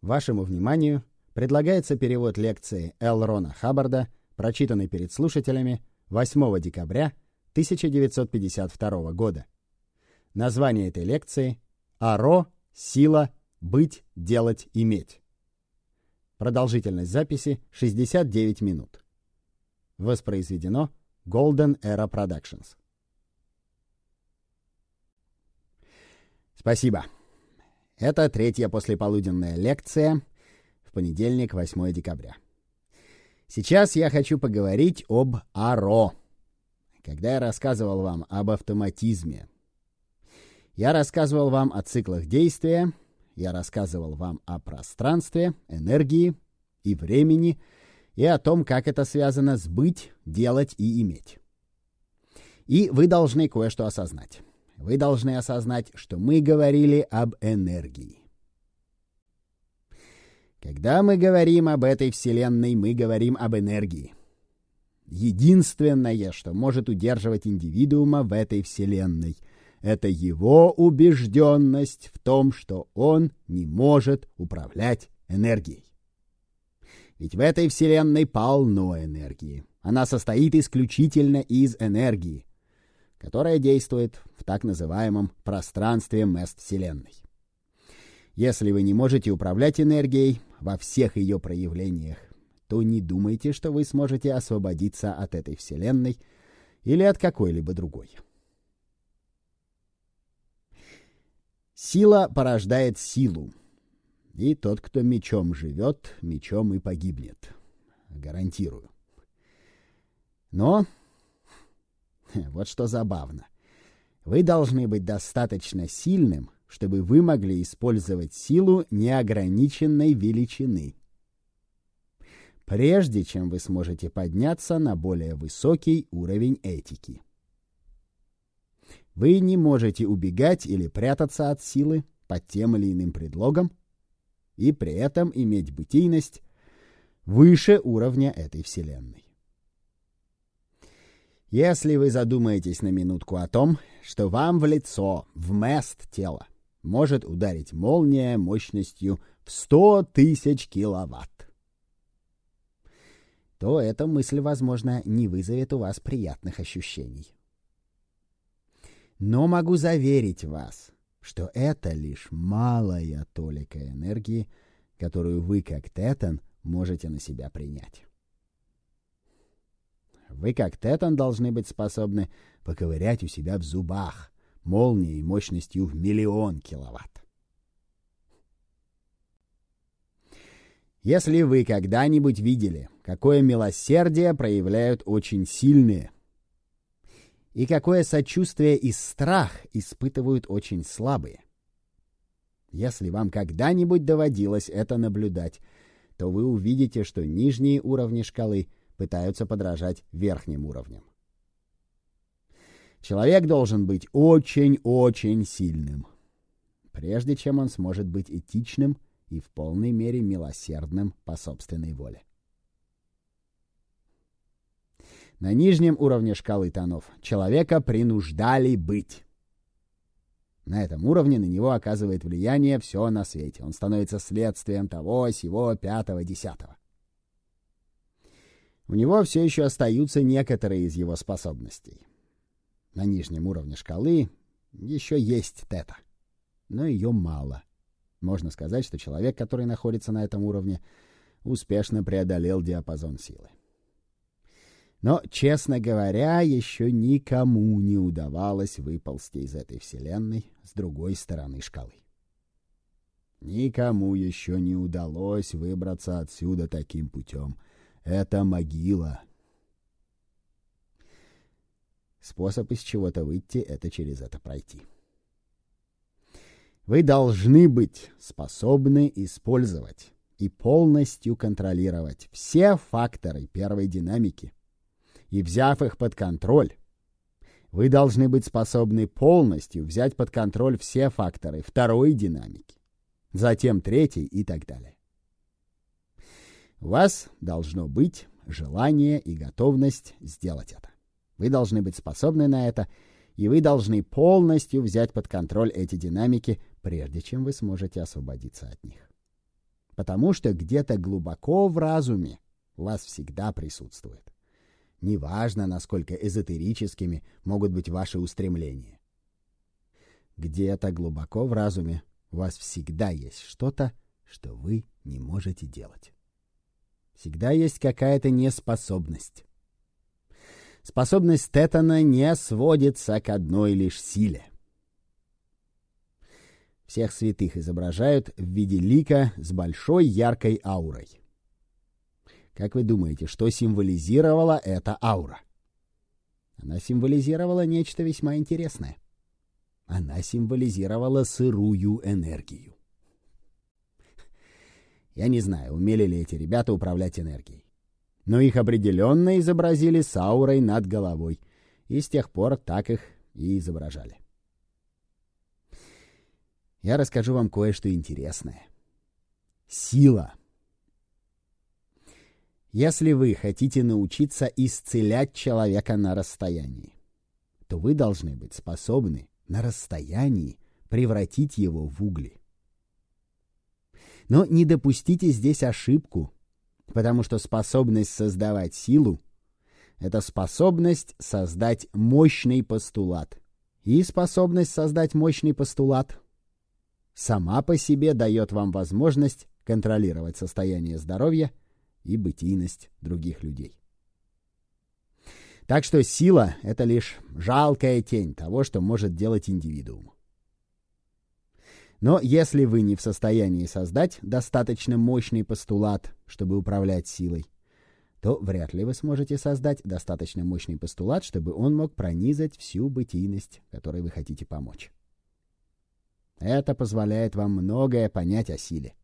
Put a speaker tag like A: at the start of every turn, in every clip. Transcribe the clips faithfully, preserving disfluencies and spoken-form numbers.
A: Вашему вниманию предлагается перевод лекции Л. Рона Хаббарда, прочитанной перед слушателями восьмого декабря тысяча девятьсот пятьдесят второго года. Название этой лекции «Аро. Сила. Быть, делать, иметь». Продолжительность записи шестьдесят девять минут. Воспроизведено Golden Era Productions. Спасибо. Это третья послеполуденная лекция в понедельник, восьмого декабря. Сейчас я хочу поговорить об Аро. Когда я рассказывал вам об автоматизме, я рассказывал вам о циклах действия, я рассказывал вам о пространстве, энергии и времени, и о том, как это связано с быть, делать и иметь. И вы должны кое-что осознать. Вы должны осознать, что мы говорили об энергии. Когда мы говорим об этой Вселенной, мы говорим об энергии. Единственное, что может удерживать индивидуума в этой Вселенной, это его убежденность в том, что он не может управлять энергией. Ведь в этой Вселенной полно энергии. Она состоит исключительно из энергии, которая действует в так называемом пространстве мест Вселенной. Если вы не можете управлять энергией во всех ее проявлениях, то не думайте, что вы сможете освободиться от этой Вселенной или от какой-либо другой. Сила порождает силу, и тот, кто мечом живет, мечом и погибнет. Гарантирую. Но вот что забавно. Вы должны быть достаточно сильным, чтобы вы могли использовать силу неограниченной величины, прежде чем вы сможете подняться на более высокий уровень этики. Вы не можете убегать или прятаться от силы под тем или иным предлогом и при этом иметь бытийность выше уровня этой Вселенной. Если вы задумаетесь на минутку о том, что вам в лицо, в мест тела, может ударить молния мощностью в сто тысяч киловатт, то эта мысль, возможно, не вызовет у вас приятных ощущений. Но могу заверить вас, что это лишь малая толика энергии, которую вы, как Тетан, можете на себя принять. Вы, как Тетан, должны быть способны поковырять у себя в зубах молнией мощностью в миллион киловатт. Если вы когда-нибудь видели, какое милосердие проявляют очень сильные, и какое сочувствие и страх испытывают очень слабые, если вам когда-нибудь доводилось это наблюдать, то вы увидите, что нижние уровни шкалы пытаются подражать верхним уровням. Человек должен быть очень-очень сильным, прежде чем он сможет быть этичным и в полной мере милосердным по собственной воле. На нижнем уровне шкалы тонов человека принуждали быть. На этом уровне на него оказывает влияние все на свете. Он становится следствием того, сего, пятого, десятого. У него все еще остаются некоторые из его способностей. На нижнем уровне шкалы еще есть тета, но ее мало. Можно сказать, что человек, который находится на этом уровне, успешно преодолел диапазон силы. Но, честно говоря, еще никому не удавалось выползти из этой Вселенной с другой стороны шкалы. Никому еще не удалось выбраться отсюда таким путем. Это могила. Способ из чего-то выйти — это через это пройти. Вы должны быть способны использовать и полностью контролировать все факторы первой динамики. И, взяв их под контроль, вы должны быть способны полностью взять под контроль все факторы второй динамики, затем третьей и так далее. У вас должно быть желание и готовность сделать это. Вы должны быть способны на это, и вы должны полностью взять под контроль эти динамики, прежде чем вы сможете освободиться от них. Потому что где-то глубоко в разуме у вас всегда присутствует. Неважно, насколько эзотерическими могут быть ваши устремления. Где-то глубоко в разуме у вас всегда есть что-то, что вы не можете делать. Всегда есть какая-то неспособность. Способность Тетана не сводится к одной лишь силе. Всех святых изображают в виде лика с большой яркой аурой. Как вы думаете, что символизировала эта аура? Она символизировала нечто весьма интересное. Она символизировала сырую энергию. Я не знаю, умели ли эти ребята управлять энергией. Но их определенно изобразили с аурой над головой. И с тех пор так их и изображали. Я расскажу вам кое-что интересное. Сила. Если вы хотите научиться исцелять человека на расстоянии, то вы должны быть способны на расстоянии превратить его в угли. Но не допустите здесь ошибку, потому что способность создавать силу — это способность создать мощный постулат. И способность создать мощный постулат сама по себе дает вам возможность контролировать состояние здоровья и бытийность других людей. Так что сила — это лишь жалкая тень того, что может делать индивидуум. Но если вы не в состоянии создать достаточно мощный постулат, чтобы управлять силой, то вряд ли вы сможете создать достаточно мощный постулат, чтобы он мог пронизать всю бытийность, которой вы хотите помочь. Это позволяет вам многое понять о силе.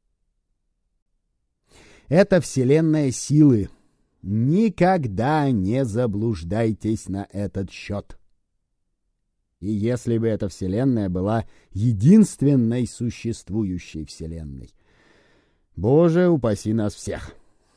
A: Это вселенная силы. Никогда не заблуждайтесь на этот счет. И если бы эта вселенная была единственной существующей вселенной, Боже, упаси нас всех.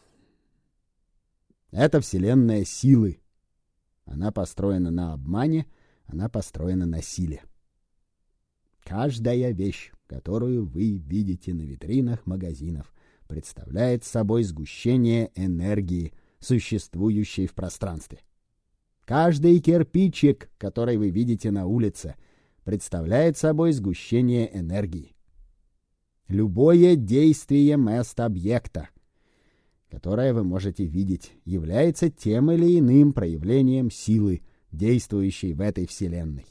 A: Это вселенная силы. Она построена на обмане, она построена на силе. Каждая вещь, которую вы видите на витринах магазинов, представляет собой сгущение энергии, существующей в пространстве. Каждый кирпичик, который вы видите на улице, представляет собой сгущение энергии. Любое действие мест-объекта, которое вы можете видеть, является тем или иным проявлением силы, действующей в этой вселенной.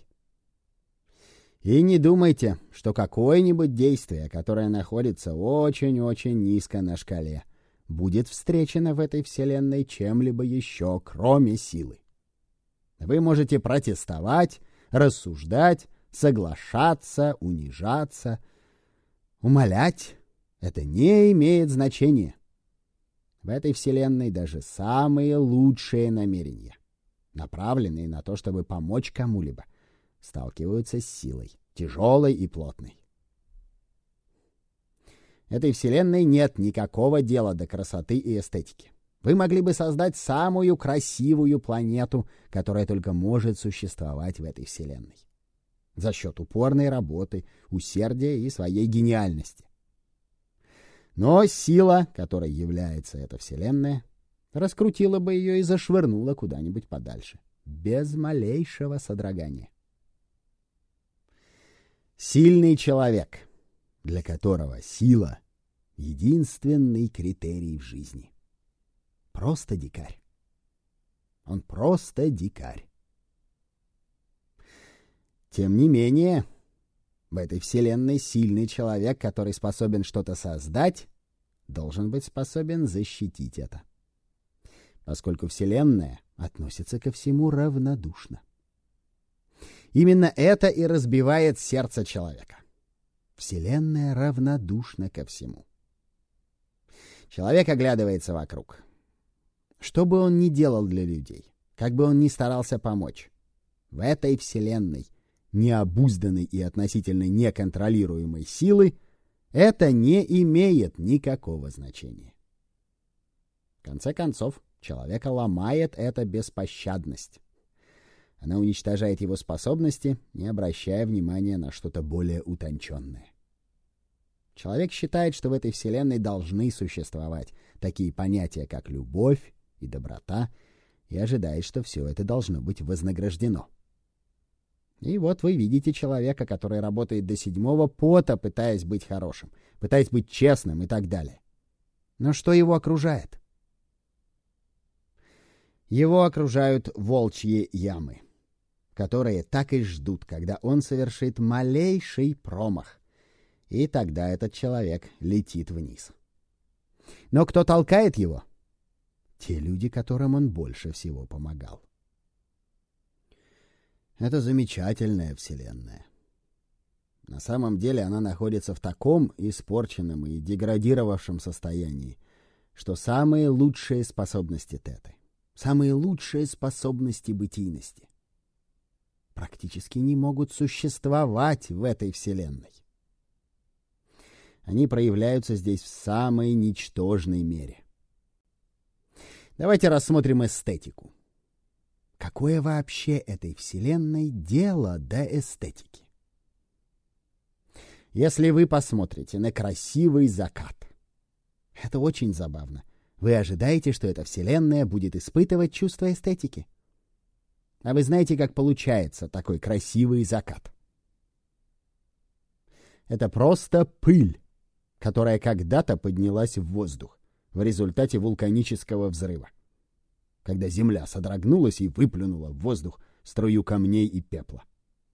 A: И не думайте, что какое-нибудь действие, которое находится очень-очень низко на шкале, будет встречено в этой вселенной чем-либо еще, кроме силы. Вы можете протестовать, рассуждать, соглашаться, унижаться, умолять. Это не имеет значения. В этой вселенной даже самые лучшие намерения, направленные на то, чтобы помочь кому-либо, сталкиваются с силой, тяжелой и плотной. Этой вселенной нет никакого дела до красоты и эстетики. Вы могли бы создать самую красивую планету, которая только может существовать в этой вселенной, за счет упорной работы, усердия и своей гениальности. Но сила, которой является эта вселенная, раскрутила бы ее и зашвырнула куда-нибудь подальше, без малейшего содрогания. Сильный человек, для которого сила — единственный критерий в жизни. Просто дикарь. Он просто дикарь. Тем не менее, в этой вселенной сильный человек, который способен что-то создать, должен быть способен защитить это. Поскольку вселенная относится ко всему равнодушно. Именно это и разбивает сердце человека. Вселенная равнодушна ко всему. Человек оглядывается вокруг. Что бы он ни делал для людей, как бы он ни старался помочь, в этой вселенной необузданной и относительно неконтролируемой силы это не имеет никакого значения. В конце концов, человека ломает эта беспощадность. Она уничтожает его способности, не обращая внимания на что-то более утонченное. Человек считает, что в этой вселенной должны существовать такие понятия, как любовь и доброта, и ожидает, что все это должно быть вознаграждено. И вот вы видите человека, который работает до седьмого пота, пытаясь быть хорошим, пытаясь быть честным и так далее. Но что его окружает? Его окружают волчьи ямы, которые так и ждут, когда он совершит малейший промах. И тогда этот человек летит вниз. Но кто толкает его? Те люди, которым он больше всего помогал. Это замечательная вселенная. На самом деле она находится в таком испорченном и деградировавшем состоянии, что самые лучшие способности теты, самые лучшие способности бытийности практически не могут существовать в этой вселенной. Они проявляются здесь в самой ничтожной мере. Давайте рассмотрим эстетику. Какое вообще этой вселенной дело до эстетики? Если вы посмотрите на красивый закат, это очень забавно. Вы ожидаете, что эта вселенная будет испытывать чувство эстетики. А вы знаете, как получается такой красивый закат? Это просто пыль, которая когда-то поднялась в воздух в результате вулканического взрыва, когда земля содрогнулась и выплюнула в воздух струю камней и пепла.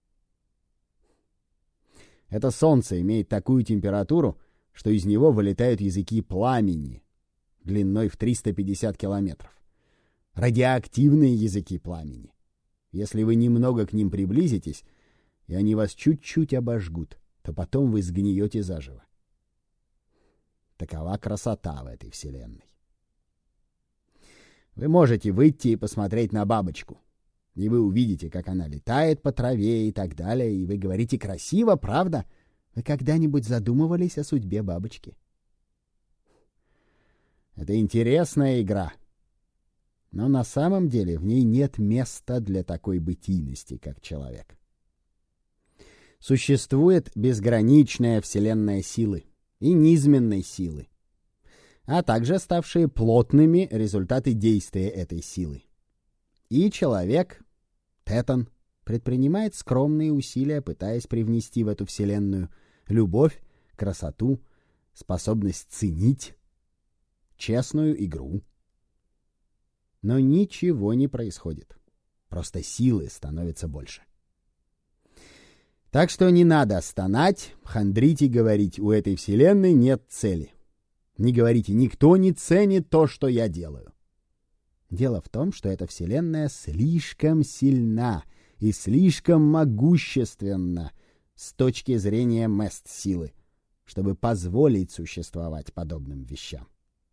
A: Это солнце имеет такую температуру, что из него вылетают языки пламени длиной в триста пятьдесят километров. Радиоактивные языки пламени. Если вы немного к ним приблизитесь, и они вас чуть-чуть обожгут, то потом вы сгниете заживо. Такова красота в этой вселенной. Вы можете выйти и посмотреть на бабочку, и вы увидите, как она летает по траве и так далее, и вы говорите: красиво, правда? Вы когда-нибудь задумывались о судьбе бабочки? Это интересная игра, но на самом деле в ней нет места для такой бытийности, как человек. Существует безграничная вселенная силы и низменной силы, а также ставшие плотными результаты действия этой силы. И человек, Тетан, предпринимает скромные усилия, пытаясь привнести в эту вселенную любовь, красоту, способность ценить, честную игру. Но ничего не происходит. Просто силы становятся больше. Так что не надо стонать, хандрить и говорить: у этой вселенной нет цели. Не говорите: никто не ценит то, что я делаю. Дело в том, что эта вселенная слишком сильна и слишком могущественна с точки зрения мест-силы, чтобы позволить существовать подобным вещам.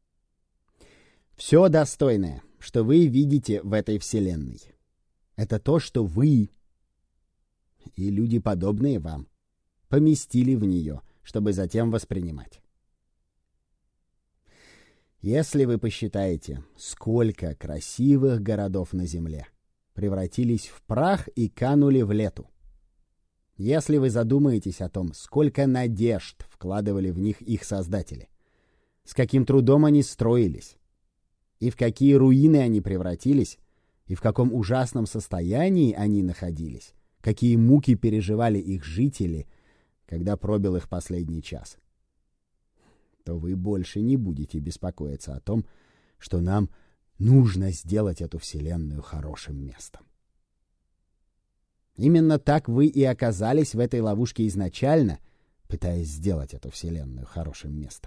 A: Все достойное, что вы видите в этой вселенной, это то, что вы и люди, подобные вам, поместили в нее, чтобы затем воспринимать. Если вы посчитаете, сколько красивых городов на земле превратились в прах и канули в лету, если вы задумаетесь о том, сколько надежд вкладывали в них их создатели, с каким трудом они строились, и в какие руины они превратились, и в каком ужасном состоянии они находились, какие муки переживали их жители, когда пробил их последний час, то вы больше не будете беспокоиться о том, что нам нужно сделать эту вселенную хорошим местом. Именно так вы и оказались в этой ловушке изначально, пытаясь сделать эту вселенную хорошим местом.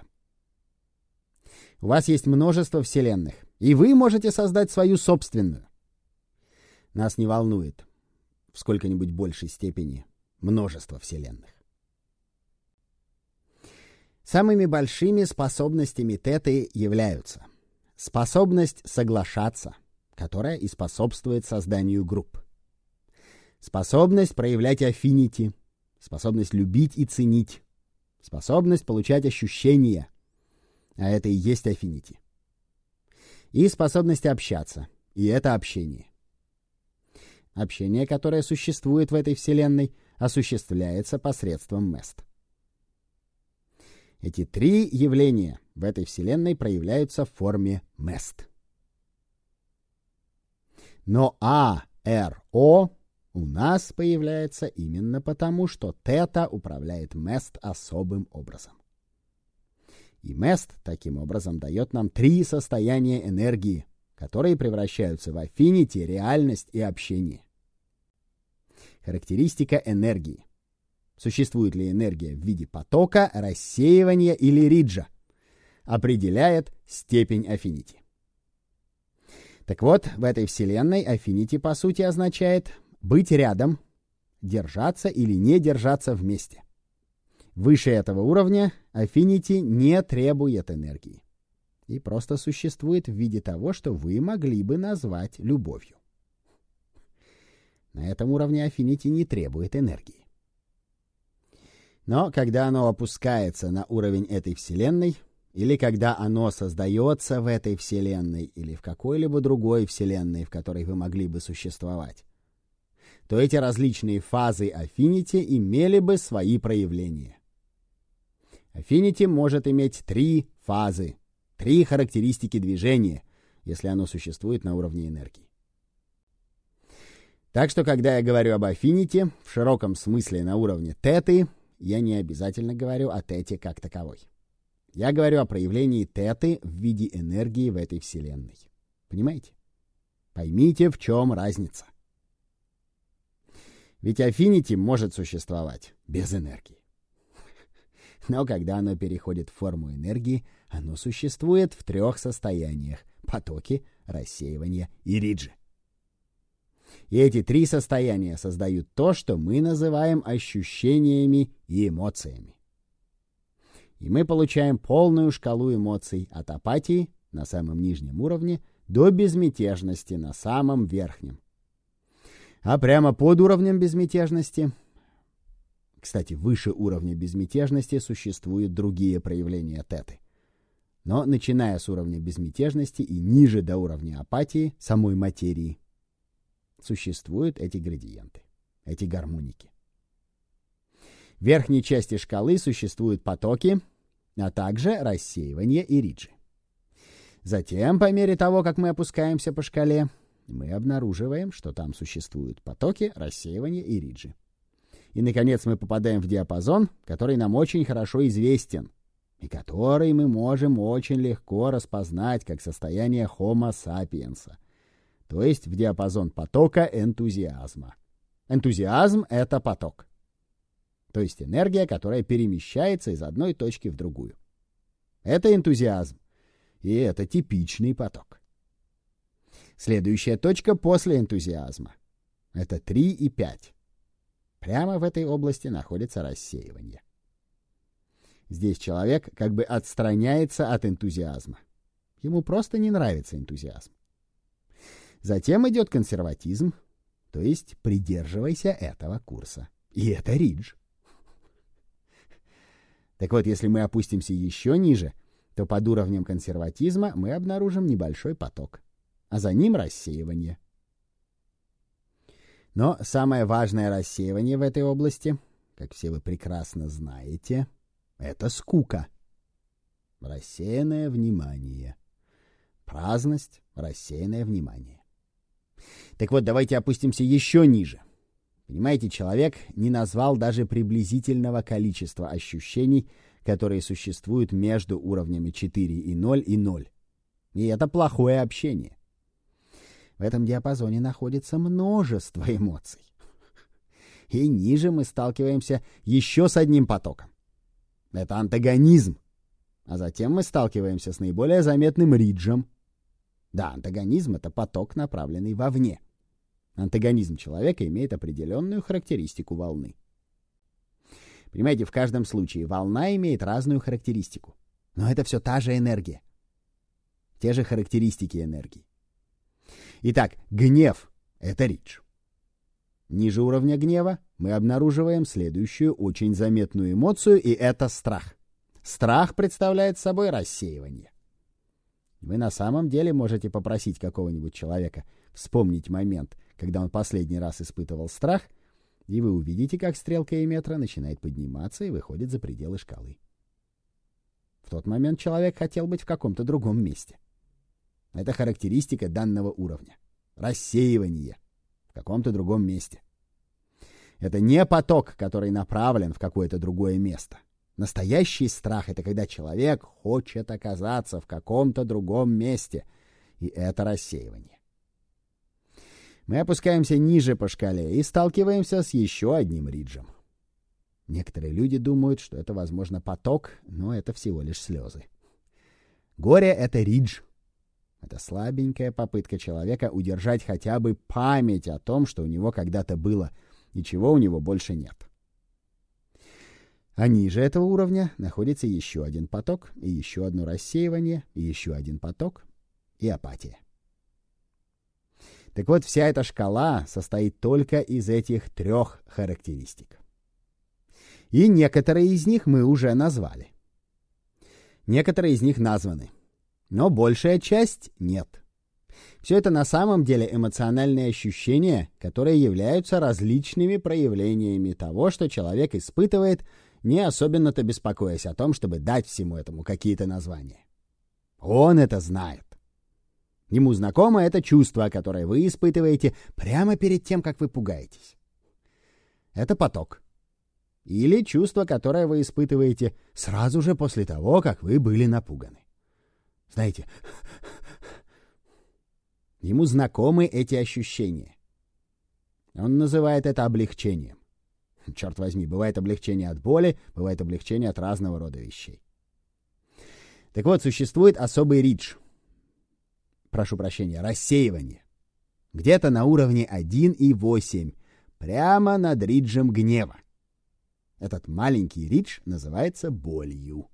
A: У вас есть множество вселенных, и вы можете создать свою собственную. Нас не волнует в сколько-нибудь большей степени множество вселенных. Самыми большими способностями теты являются способность соглашаться, которая и способствует созданию групп, способность проявлять аффинити, способность любить и ценить, способность получать ощущения, а это и есть аффинити, и способность общаться, и это общение. Общение, которое существует в этой вселенной, осуществляется посредством мест. Эти три явления в этой Вселенной проявляются в форме мест. Но А, Р, О у нас появляется именно потому, что тета управляет мест особым образом. И мест таким образом дает нам три состояния энергии, которые превращаются в аффинити, реальность и общение. Характеристика энергии. Существует ли энергия в виде потока, рассеивания или риджа? Определяет степень аффинити. Так вот, в этой Вселенной аффинити по сути означает быть рядом, держаться или не держаться вместе. Выше этого уровня аффинити не требует энергии и просто существует в виде того, что вы могли бы назвать любовью. На этом уровне аффинити не требует энергии. Но когда оно опускается на уровень этой Вселенной, или когда оно создается в этой Вселенной, или в какой-либо другой Вселенной, в которой вы могли бы существовать, то эти различные фазы аффинити имели бы свои проявления. Аффинити может иметь три фазы, три характеристики движения, если оно существует на уровне энергии. Так что, когда я говорю об аффинити, в широком смысле на уровне теты, я не обязательно говорю о тете как таковой. Я говорю о проявлении теты в виде энергии в этой Вселенной. Понимаете? Поймите, в чем разница. Ведь аффинити может существовать без энергии. Но когда оно переходит в форму энергии, оно существует в трех состояниях — потоке, рассеивания и риджи. И эти три состояния создают то, что мы называем ощущениями и эмоциями. И мы получаем полную шкалу эмоций от апатии на самом нижнем уровне до безмятежности на самом верхнем. А прямо под уровнем безмятежности, кстати, выше уровня безмятежности существуют другие проявления теты. Но начиная с уровня безмятежности и ниже до уровня апатии, самой материи, существуют эти градиенты, эти гармоники. В верхней части шкалы существуют потоки, а также рассеивание и риджи. Затем, по мере того, как мы опускаемся по шкале, мы обнаруживаем, что там существуют потоки, рассеивание и риджи. И, наконец, мы попадаем в диапазон, который нам очень хорошо известен, и который мы можем очень легко распознать как состояние Homo sapiens, то есть в диапазон потока энтузиазма. Энтузиазм — это поток. То есть энергия, которая перемещается из одной точки в другую. Это энтузиазм. И это типичный поток. Следующая точка после энтузиазма — это три и пять. Прямо в этой области находится рассеивание. Здесь человек как бы отстраняется от энтузиазма. Ему просто не нравится энтузиазм. Затем идет консерватизм, то есть придерживайся этого курса. И это ридж. Так вот, если мы опустимся еще ниже, то под уровнем консерватизма мы обнаружим небольшой поток, а за ним рассеивание. Но самое важное рассеивание в этой области, как все вы прекрасно знаете, это скука. Рассеянное внимание. Праздность, рассеянное внимание. Так вот, давайте опустимся еще ниже. Понимаете, человек не назвал даже приблизительного количества ощущений, которые существуют между уровнями четыре и ноль и ноль. И это плохое общение. В этом диапазоне находится множество эмоций. И ниже мы сталкиваемся еще с одним потоком. Это антагонизм. А затем мы сталкиваемся с наиболее заметным риджем. Да, антагонизм — это поток, направленный вовне. Антагонизм человека имеет определенную характеристику волны. Понимаете, в каждом случае волна имеет разную характеристику. Но это все та же энергия. Те же характеристики энергии. Итак, гнев — это ридж. Ниже уровня гнева мы обнаруживаем следующую очень заметную эмоцию, и это страх. Страх представляет собой рассеивание. Вы на самом деле можете попросить какого-нибудь человека вспомнить момент, когда он последний раз испытывал страх, и вы увидите, как стрелка эмметра начинает подниматься и выходит за пределы шкалы. В тот момент человек хотел быть в каком-то другом месте. Это характеристика данного уровня. Рассеивание в каком-то другом месте. Это не поток, который направлен в какое-то другое место. Настоящий страх — это когда человек хочет оказаться в каком-то другом месте. И это рассеивание. Мы опускаемся ниже по шкале и сталкиваемся с еще одним риджем. Некоторые люди думают, что это, возможно, поток, но это всего лишь слезы. Горе — это ридж. Это слабенькая попытка человека удержать хотя бы память о том, что у него когда-то было, и чего у него больше нет. А ниже этого уровня находится еще один поток, и еще одно рассеивание, и еще один поток, и апатия. Так вот, вся эта шкала состоит только из этих трех характеристик. И некоторые из них мы уже назвали. Некоторые из них названы, но большая часть нет. Все это на самом деле эмоциональные ощущения, которые являются различными проявлениями того, что человек испытывает, не особенно-то беспокоясь о том, чтобы дать всему этому какие-то названия. Он это знает. Ему знакомо это чувство, которое вы испытываете прямо перед тем, как вы пугаетесь. Это поток. Или чувство, которое вы испытываете сразу же после того, как вы были напуганы. Знаете, ему знакомы эти ощущения. Он называет это облегчением. Черт возьми, бывает облегчение от боли, бывает облегчение от разного рода вещей. Так вот, существует особый ридж. Прошу прощения, рассеивание. Где-то на уровне один и восемь, прямо над риджем гнева. Этот маленький ридж называется болью.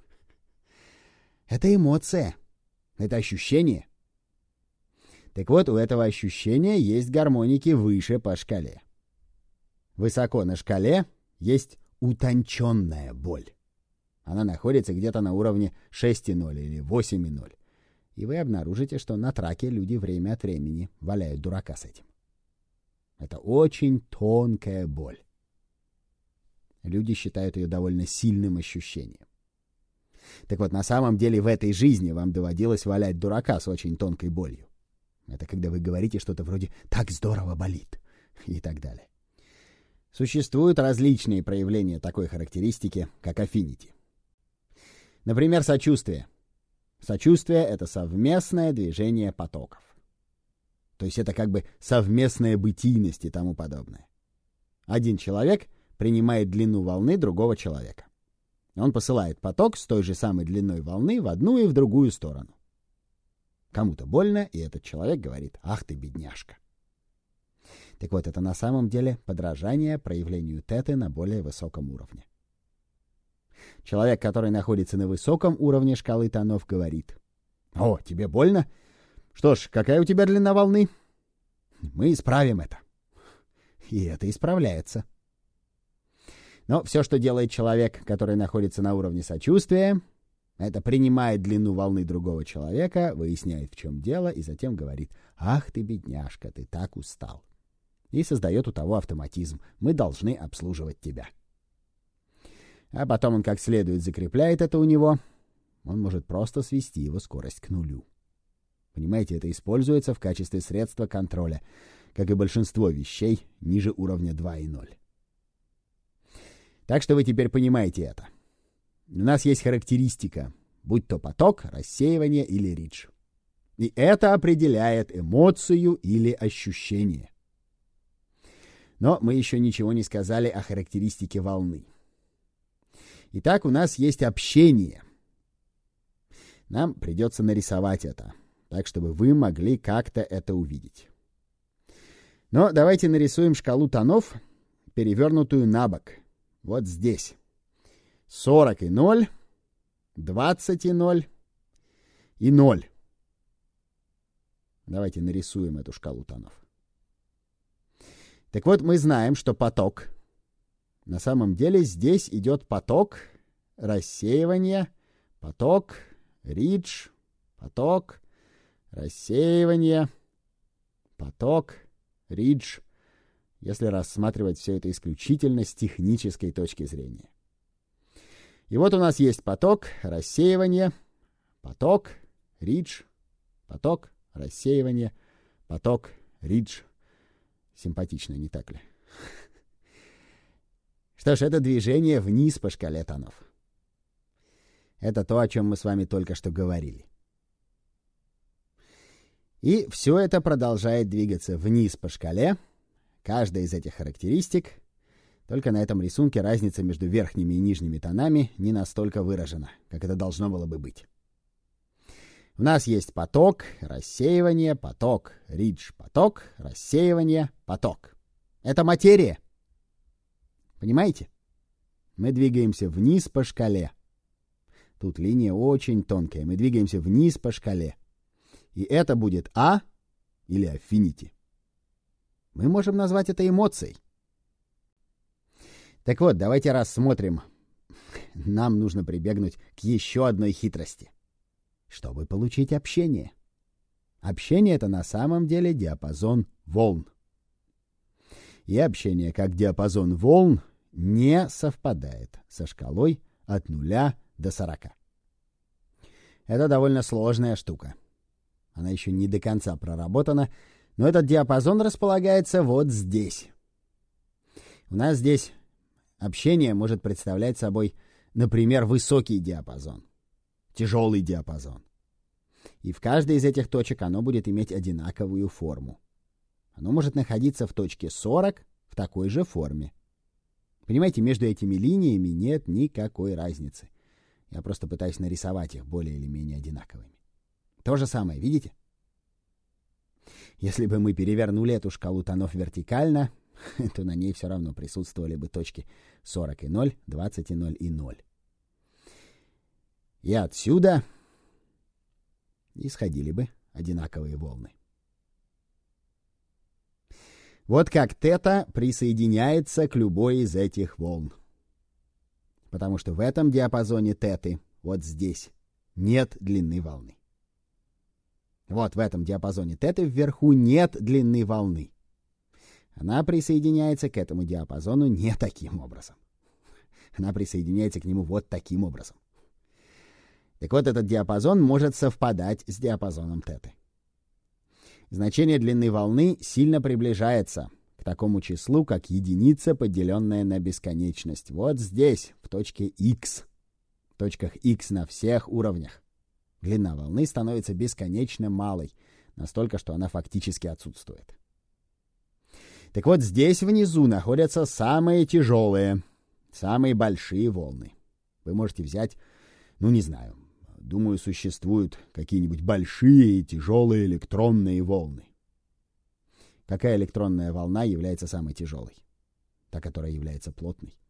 A: Это эмоция. Это ощущение. Так вот, у этого ощущения есть гармоники выше по шкале. Высоко на шкале есть утонченная боль. Она находится где-то на уровне шесть и ноль или восемь и ноль. И вы обнаружите, что на траке люди время от времени валяют дурака с этим. Это очень тонкая боль. Люди считают ее довольно сильным ощущением. Так вот, на самом деле в этой жизни вам доводилось валять дурака с очень тонкой болью. Это когда вы говорите что-то вроде «так здорово болит» и так далее. Существуют различные проявления такой характеристики, как аффинити. Например, сочувствие. Сочувствие — это совместное движение потоков. То есть это как бы совместная бытийность и тому подобное. Один человек принимает длину волны другого человека. Он посылает поток с той же самой длиной волны в одну и в другую сторону. Кому-то больно, и этот человек говорит: «Ах ты, бедняжка». Так вот, это на самом деле подражание проявлению теты на более высоком уровне. Человек, который находится на высоком уровне шкалы тонов, говорит: «О, тебе больно? Что ж, какая у тебя длина волны? Мы исправим это». И это исправляется. Но все, что делает человек, который находится на уровне сочувствия, это принимает длину волны другого человека, выясняет, в чем дело, и затем говорит: «Ах ты, бедняжка, ты так устал». И создает у того автоматизм: «Мы должны обслуживать тебя». А потом он как следует закрепляет это у него. Он может просто свести его скорость к нулю. Понимаете, это используется в качестве средства контроля, как и большинство вещей ниже уровня два и ноль. Так что вы теперь понимаете это. У нас есть характеристика, будь то поток, рассеивание или ридж. И это определяет эмоцию или ощущение. Но мы еще ничего не сказали о характеристике волны. Итак, у нас есть общение. Нам придется нарисовать это, так чтобы вы могли как-то это увидеть. Но давайте нарисуем шкалу тонов, перевернутую на бок. Вот здесь. сорок и ноль, двадцать и ноль и ноль. Давайте нарисуем эту шкалу тонов. Так вот, мы знаем, что поток. На самом деле здесь идет поток, рассеивание, поток, ридж, поток, рассеивание, поток, ридж, если рассматривать все это исключительно с технической точки зрения. И вот у нас есть поток, рассеивание, поток, ридж, поток, рассеивание, поток, ридж. Симпатично, не так ли? Что ж, это движение вниз по шкале тонов. Это то, о чем мы с вами только что говорили. И все это продолжает двигаться вниз по шкале. Каждая из этих характеристик, только на этом рисунке разница между верхними и нижними тонами не настолько выражена, как это должно было бы быть. У нас есть поток, рассеивание, поток, ридж, поток, рассеивание, поток. Это материя. Понимаете? Мы двигаемся вниз по шкале. Тут линия очень тонкая. Мы двигаемся вниз по шкале. И это будет А или affinity. Мы можем назвать это эмоцией. Так вот, давайте рассмотрим. Нам нужно прибегнуть к еще одной хитрости, чтобы получить общение. Общение — это на самом деле диапазон волн. И общение как диапазон волн не совпадает со шкалой от нуля до сорока. Это довольно сложная штука. Она еще не до конца проработана, но этот диапазон располагается вот здесь. У нас здесь общение может представлять собой, например, высокий диапазон, тяжелый диапазон. И в каждой из этих точек оно будет иметь одинаковую форму. Оно может находиться в точке сорок в такой же форме. Понимаете, между этими линиями нет никакой разницы. Я просто пытаюсь нарисовать их более или менее одинаковыми. То же самое, видите? Если бы мы перевернули эту шкалу тонов вертикально, то на ней все равно присутствовали бы точки сорок и ноль, двадцать и ноль и ноль. И отсюда исходили бы одинаковые волны. Вот как тета присоединяется к любой из этих волн. Потому что в этом диапазоне теты, вот здесь, нет длины волны. Вот в этом диапазоне теты вверху нет длины волны. Она присоединяется к этому диапазону не таким образом. Она присоединяется к нему вот таким образом. Так вот, этот диапазон может совпадать с диапазоном теты. Значение длины волны сильно приближается к такому числу, как единица, поделенная на бесконечность. Вот здесь, в точке x. В точках x на всех уровнях. Длина волны становится бесконечно малой, настолько, что она фактически отсутствует. Так вот, здесь внизу находятся самые тяжелые, самые большие волны. Вы можете взять, ну не знаю, думаю, существуют какие-нибудь большие и тяжелые электронные волны. Какая электронная волна является самой тяжелой? Та, которая является плотной?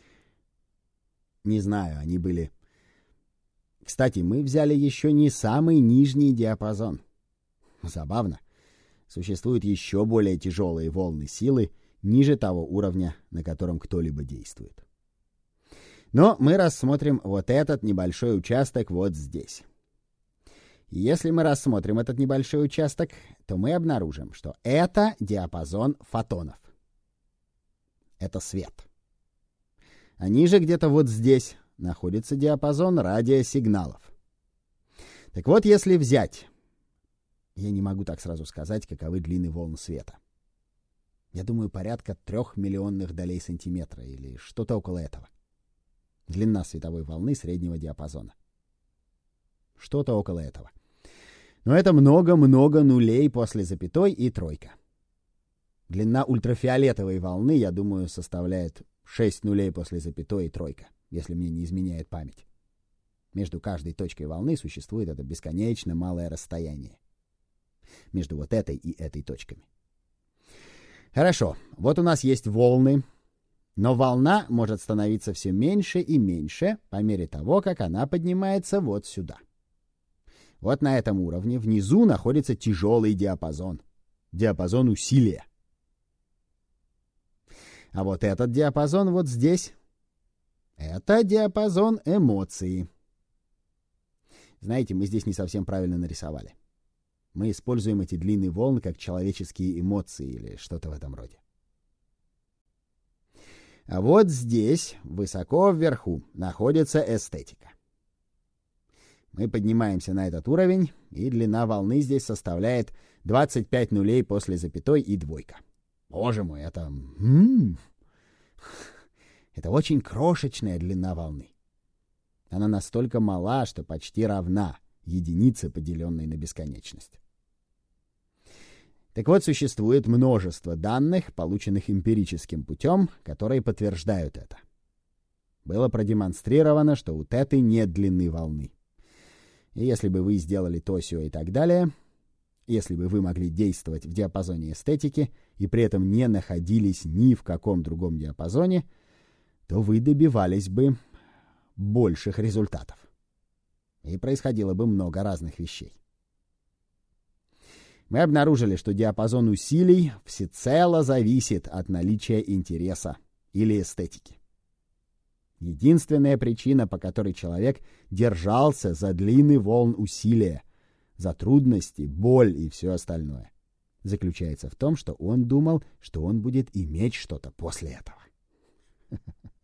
A: Не знаю, они были... Кстати, мы взяли еще не самый нижний диапазон. Забавно. Существуют еще более тяжелые волны силы ниже того уровня, на котором кто-либо действует. Но мы рассмотрим вот этот небольшой участок вот здесь. И если мы рассмотрим этот небольшой участок, то мы обнаружим, что это диапазон фотонов. Это свет. А ниже где-то вот здесь находится диапазон радиосигналов. Так вот, если взять... Я не могу так сразу сказать, каковы длины волн света. Я думаю, порядка трех миллионных долей сантиметра или что-то около этого. Длина световой волны среднего диапазона. Что-то около этого. Но это много-много нулей после запятой и тройка. Длина ультрафиолетовой волны, я думаю, составляет шесть нулей после запятой и тройка, если мне не изменяет память. Между каждой точкой волны существует это бесконечно малое расстояние. Между вот этой и этой точками. Хорошо, вот у нас есть волны, но волна может становиться все меньше и меньше по мере того, как она поднимается вот сюда. Вот на этом уровне внизу находится тяжелый диапазон. Диапазон усилия. А вот этот диапазон вот здесь. Это диапазон эмоций. Знаете, мы здесь не совсем правильно нарисовали. Мы используем эти длинные волны как человеческие эмоции или что-то в этом роде. А вот здесь, высоко вверху, находится эстетика. Мы поднимаемся на этот уровень, и длина волны здесь составляет двадцать пять нулей после запятой и двойка. Боже мой, это... М-м-м. Это очень крошечная длина волны. Она настолько мала, что почти равна единице, поделенной на бесконечность. Так вот, существует множество данных, полученных эмпирическим путем, которые подтверждают это. Было продемонстрировано, что у теты нет длины волны. И если бы вы сделали то, сё и так далее, если бы вы могли действовать в диапазоне эстетики и при этом не находились ни в каком другом диапазоне, то вы добивались бы больших результатов. И происходило бы много разных вещей. Мы обнаружили, что диапазон усилий всецело зависит от наличия интереса или эстетики. Единственная причина, по которой человек держался за длины волн усилия, за трудности, боль и все остальное, заключается в том, что он думал, что он будет иметь что-то после этого.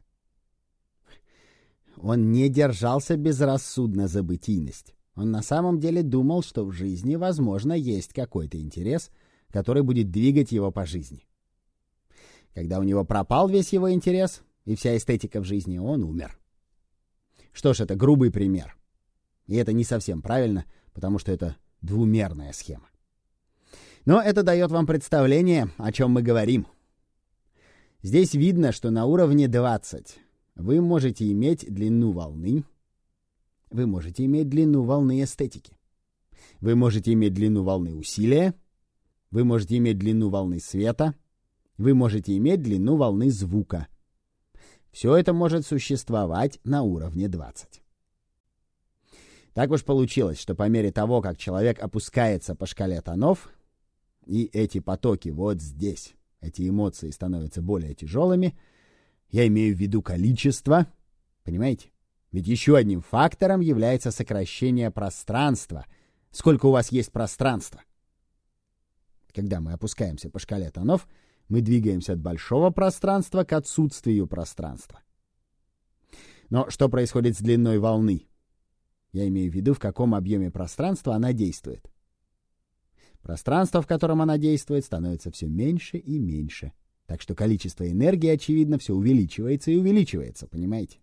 A: Он не держался безрассудно за бытийность. Он на самом деле думал, что в жизни, возможно, есть какой-то интерес, который будет двигать его по жизни. Когда у него пропал весь его интерес и вся эстетика в жизни, он умер. Что ж, это грубый пример. И это не совсем правильно, потому что это двумерная схема. Но это дает вам представление, о чем мы говорим. Здесь видно, что на уровне двадцать вы можете иметь длину волны, вы можете иметь длину волны эстетики. Вы можете иметь длину волны усилия. Вы можете иметь длину волны света. Вы можете иметь длину волны звука. Все это может существовать на уровне двадцать. Так уж получилось, что по мере того, как человек опускается по шкале тонов, и эти потоки вот здесь, эти эмоции становятся более тяжелыми, я имею в виду количество, понимаете? Ведь еще одним фактором является сокращение пространства. Сколько у вас есть пространства? Когда мы опускаемся по шкале тонов, мы двигаемся от большого пространства к отсутствию пространства. Но что происходит с длиной волны? Я имею в виду, в каком объеме пространства она действует. Пространство, в котором она действует, становится все меньше и меньше. Так что количество энергии, очевидно, все увеличивается и увеличивается, понимаете?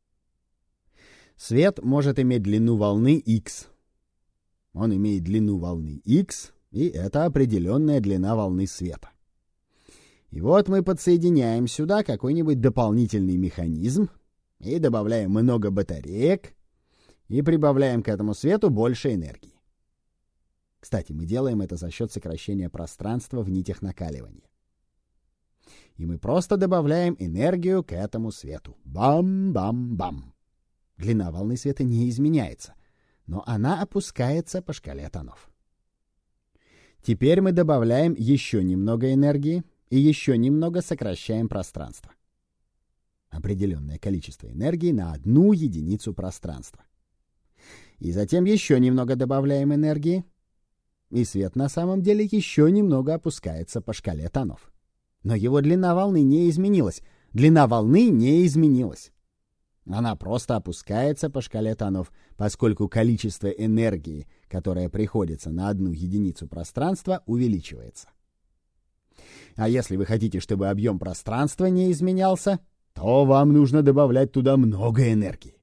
A: Свет может иметь длину волны X. Он имеет длину волны X, и это определенная длина волны света. И вот мы подсоединяем сюда какой-нибудь дополнительный механизм и добавляем много батареек и прибавляем к этому свету больше энергии. Кстати, мы делаем это за счет сокращения пространства в нитях накаливания. И мы просто добавляем энергию к этому свету. Бам-бам-бам. Длина волны света не изменяется, но она опускается по шкале тонов. Теперь мы добавляем еще немного энергии и еще немного сокращаем пространство. Определенное количество энергии на одну единицу пространства. И затем еще немного добавляем энергии, и свет на самом деле еще немного опускается по шкале тонов. Но его длина волны не изменилась. Длина волны не изменилась. Она просто опускается по шкале тонов, поскольку количество энергии, которое приходится на одну единицу пространства, увеличивается. А если вы хотите, чтобы объем пространства не изменялся, то вам нужно добавлять туда много энергии.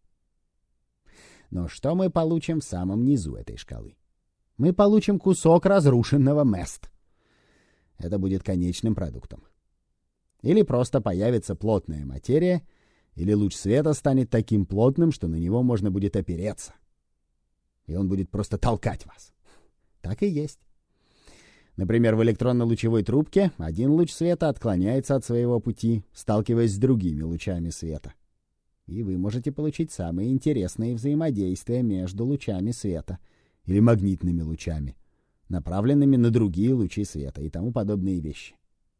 A: Но что мы получим в самом низу этой шкалы? Мы получим кусок разрушенного мест. Это будет конечным продуктом. Или просто появится плотная материя, или луч света станет таким плотным, что на него можно будет опереться. И он будет просто толкать вас. Так и есть. Например, в электронно-лучевой трубке один луч света отклоняется от своего пути, сталкиваясь с другими лучами света. И вы можете получить самые интересные взаимодействия между лучами света или магнитными лучами, направленными на другие лучи света и тому подобные вещи.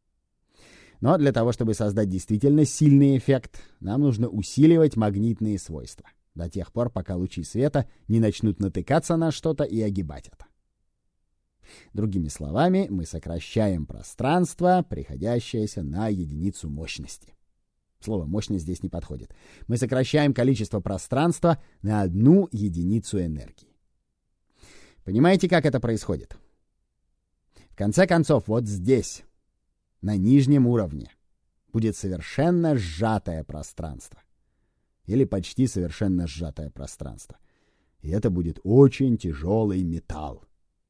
A: Но для того, чтобы создать действительно сильный эффект, нам нужно усиливать магнитные свойства до тех пор, пока лучи света не начнут натыкаться на что-то и огибать это. Другими словами, мы сокращаем пространство, приходящееся на единицу мощности. Слово «мощность» здесь не подходит. Мы сокращаем количество пространства на одну единицу энергии. Понимаете, как это происходит? В конце концов, вот здесь, на нижнем уровне, будет совершенно сжатое пространство. Или почти совершенно сжатое пространство. И это будет очень тяжелый металл.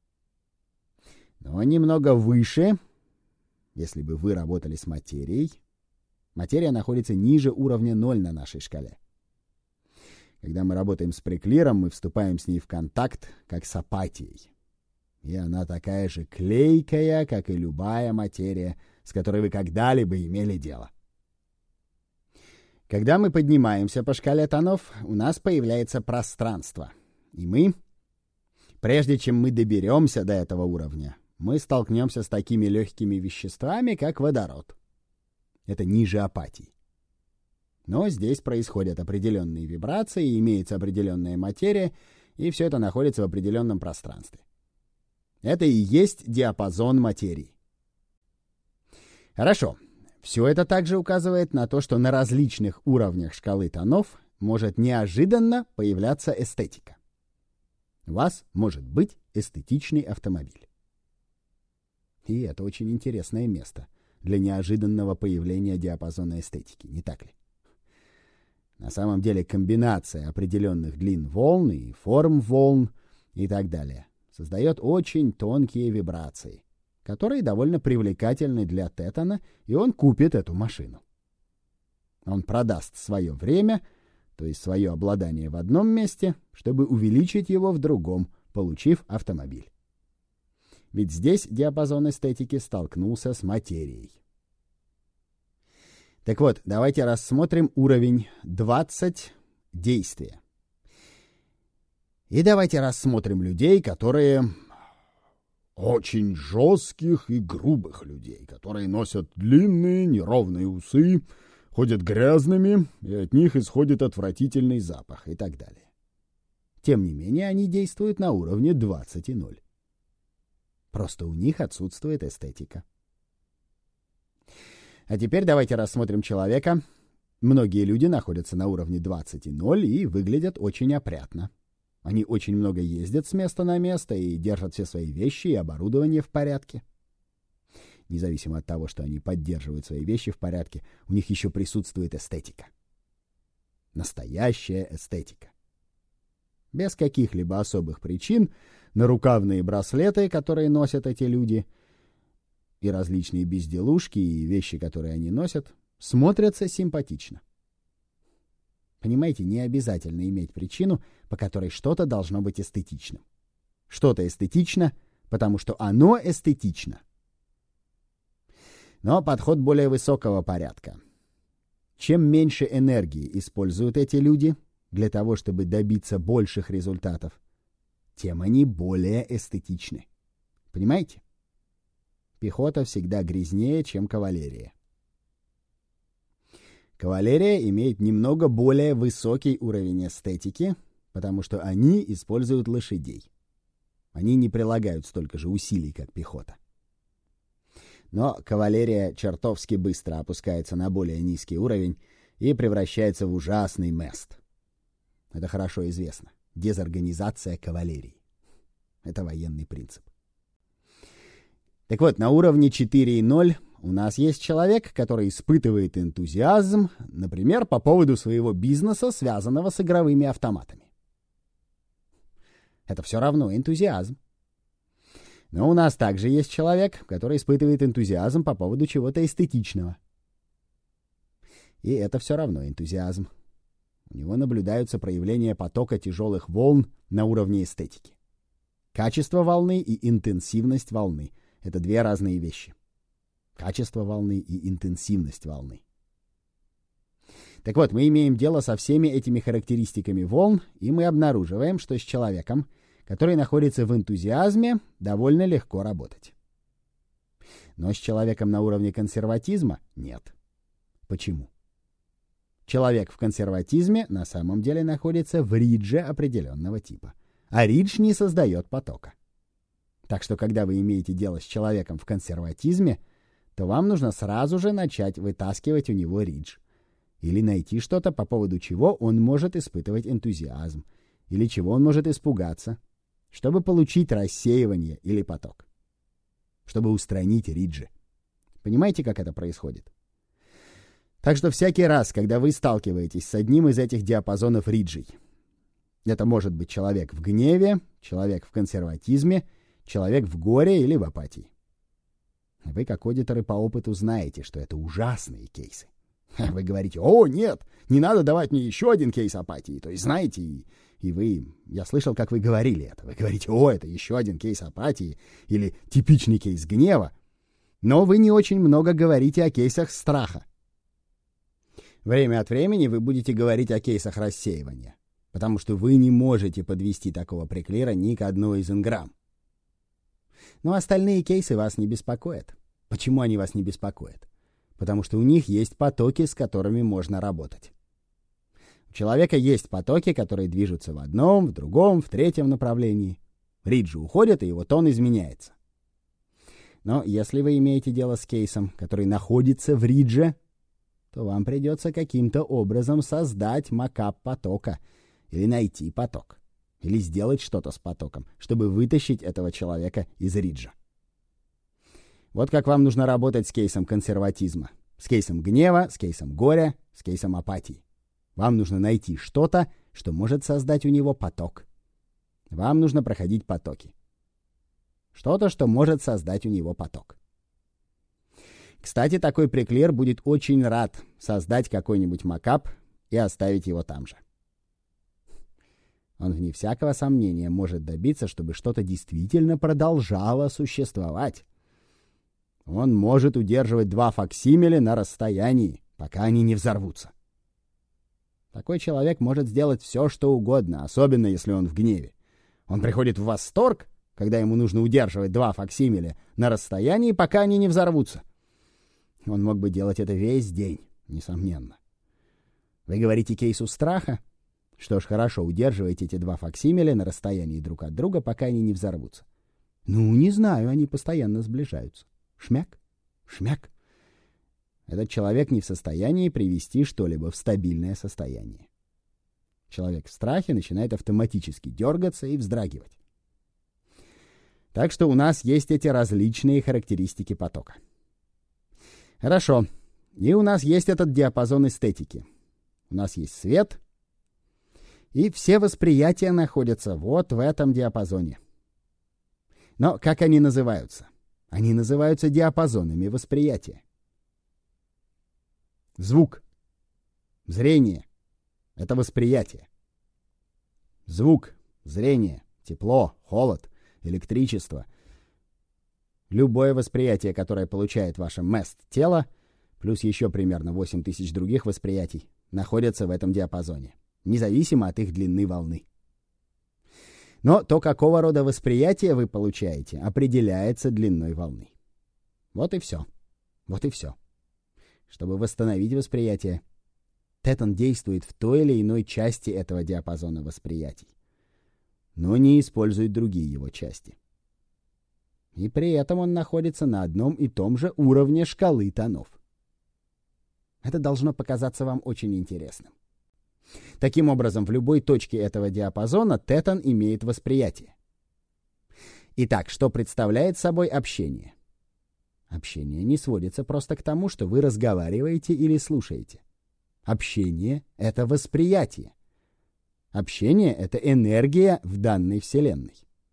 A: Но немного выше, если бы вы работали с материей, материя находится ниже уровня ноль на нашей шкале. Когда мы работаем с приклиром, мы вступаем с ней в контакт, как с апатией. И она такая же клейкая, как и любая материя, с которой вы когда-либо имели дело. Когда мы поднимаемся по шкале тонов, у нас появляется пространство. И мы, прежде чем мы доберемся до этого уровня, мы столкнемся с такими легкими веществами, как водород. Это ниже апатии. Но здесь происходят определенные вибрации, имеется определенная материя, и все это находится в определенном пространстве. Это и есть диапазон материи. Хорошо. Все это также указывает на то, что на различных уровнях шкалы тонов может неожиданно появляться эстетика. У вас может быть эстетичный автомобиль. И это очень интересное место для неожиданного появления диапазона эстетики, не так ли? На самом деле комбинация определенных длин волн и форм волн и так далее создает очень тонкие вибрации, которые довольно привлекательны для Тетана, и он купит эту машину. Он продаст свое время, то есть свое обладание в одном месте, чтобы увеличить его в другом, получив автомобиль. Ведь здесь диапазон эстетики столкнулся с материей. Так вот, давайте рассмотрим уровень двадцать действия. И давайте рассмотрим людей, которые... очень жестких и грубых людей, которые носят длинные неровные усы, ходят грязными, и от них исходит отвратительный запах и так далее. Тем не менее, они действуют на уровне двадцать и ноль. Просто у них отсутствует эстетика. А теперь давайте рассмотрим человека. Многие люди находятся на уровне двадцать и ноль и выглядят очень опрятно. Они очень много ездят с места на место и держат все свои вещи и оборудование в порядке. Независимо от того, что они поддерживают свои вещи в порядке, у них еще присутствует эстетика. Настоящая эстетика. Без каких-либо особых причин нарукавные браслеты, которые носят эти люди, и различные безделушки и вещи, которые они носят, смотрятся симпатично. Понимаете, не обязательно иметь причину, по которой что-то должно быть эстетичным. Что-то эстетично, потому что оно эстетично. Но подход более высокого порядка. Чем меньше энергии используют эти люди для того, чтобы добиться больших результатов, тем они более эстетичны. Понимаете? Пехота всегда грязнее, чем кавалерия. Кавалерия имеет немного более высокий уровень эстетики, потому что они используют лошадей. Они не прилагают столько же усилий, как пехота. Но кавалерия чертовски быстро опускается на более низкий уровень и превращается в ужасный мест. Это хорошо известно. Дезорганизация кавалерии. Это военный принцип. Так вот, на уровне четыре и ноль у нас есть человек, который испытывает энтузиазм, например, по поводу своего бизнеса, связанного с игровыми автоматами. Это все равно энтузиазм. Но у нас также есть человек, который испытывает энтузиазм по поводу чего-то эстетичного. И это все равно энтузиазм. У него наблюдаются проявления потока тяжелых волн на уровне эстетики. Качество волны и интенсивность волны — это две разные вещи. Качество волны и интенсивность волны. Так вот, мы имеем дело со всеми этими характеристиками волн, и мы обнаруживаем, что с человеком, который находится в энтузиазме, довольно легко работать. Но с человеком на уровне консерватизма нет. Почему? Человек в консерватизме на самом деле находится в ридже определенного типа, а ридж не создает потока. Так что, когда вы имеете дело с человеком в консерватизме, то вам нужно сразу же начать вытаскивать у него ридж. или найти что-то, по поводу чего он может испытывать энтузиазм, или чего он может испугаться, чтобы получить рассеивание или поток, чтобы устранить риджи. Понимаете, как это происходит? Так что всякий раз, когда вы сталкиваетесь с одним из этих диапазонов риджей, это может быть человек в гневе, человек в консерватизме, человек в горе или в апатии. Вы, как аудиторы по опыту, знаете, что это ужасные кейсы. Вы говорите: «О, нет, не надо давать мне еще один кейс апатии». То есть, знаете, и, и вы... Я слышал, как вы говорили это. Вы говорите: «О, это еще один кейс апатии» или «типичный кейс гнева». Но вы не очень много говорите о кейсах страха. Время от времени вы будете говорить о кейсах рассеивания, потому что вы не можете подвести такого приклира ни к одной из энграмм. Но остальные кейсы вас не беспокоят. Почему они вас не беспокоят? Потому что у них есть потоки, с которыми можно работать. У человека есть потоки, которые движутся в одном, в другом, в третьем направлении. Риджи уходит, и его тон изменяется. Но если вы имеете дело с кейсом, который находится в ридже, то вам придется каким-то образом создать макап потока, или найти поток, или сделать что-то с потоком, чтобы вытащить этого человека из риджа. Вот как вам нужно работать с кейсом консерватизма, с кейсом гнева, с кейсом горя, с кейсом апатии. Вам нужно найти что-то, что может создать у него поток. Вам нужно проходить потоки. Что-то, что может создать у него поток. Кстати, такой приклир будет очень рад создать какой-нибудь макап и оставить его там же. Он, вне всякого сомнения, может добиться, чтобы что-то действительно продолжало существовать. Он может удерживать два факсимиле на расстоянии, пока они не взорвутся. Такой человек может сделать все, что угодно, особенно если он в гневе. Он приходит в восторг, когда ему нужно удерживать два факсимиле на расстоянии, пока они не взорвутся. Он мог бы делать это весь день, несомненно. Вы говорите кейсу страха? Что ж, хорошо, удерживайте эти два факсимиле на расстоянии друг от друга, пока они не взорвутся. Ну, не знаю, они постоянно сближаются. Шмяк, шмяк. Этот человек не в состоянии привести что-либо в стабильное состояние. Человек в страхе начинает автоматически дергаться и вздрагивать. Так что у нас есть эти различные характеристики потока. Хорошо. И у нас есть этот диапазон эстетики. У нас есть свет, и все восприятия находятся вот в этом диапазоне. Но как они называются? Они называются диапазонами восприятия. Звук, зрение — это восприятие. Звук, зрение, тепло, холод, электричество. Любое восприятие, которое получает ваше мест-тело, плюс еще примерно восемь тысяч других восприятий, находятся в этом диапазоне, независимо от их длины волны. Но то, какого рода восприятие вы получаете, определяется длиной волны. Вот и все. Вот и все. Чтобы восстановить восприятие, Тетон действует в той или иной части этого диапазона восприятий, но не использует другие его части. И при этом он находится на одном и том же уровне шкалы тонов. Это должно показаться вам очень интересным. Таким образом, в любой точке этого диапазона Тетон имеет восприятие. Итак, что представляет собой общение? Общение не сводится просто к тому, что вы разговариваете или слушаете. Общение — это восприятие. Общение — это энергия в данной вселенной.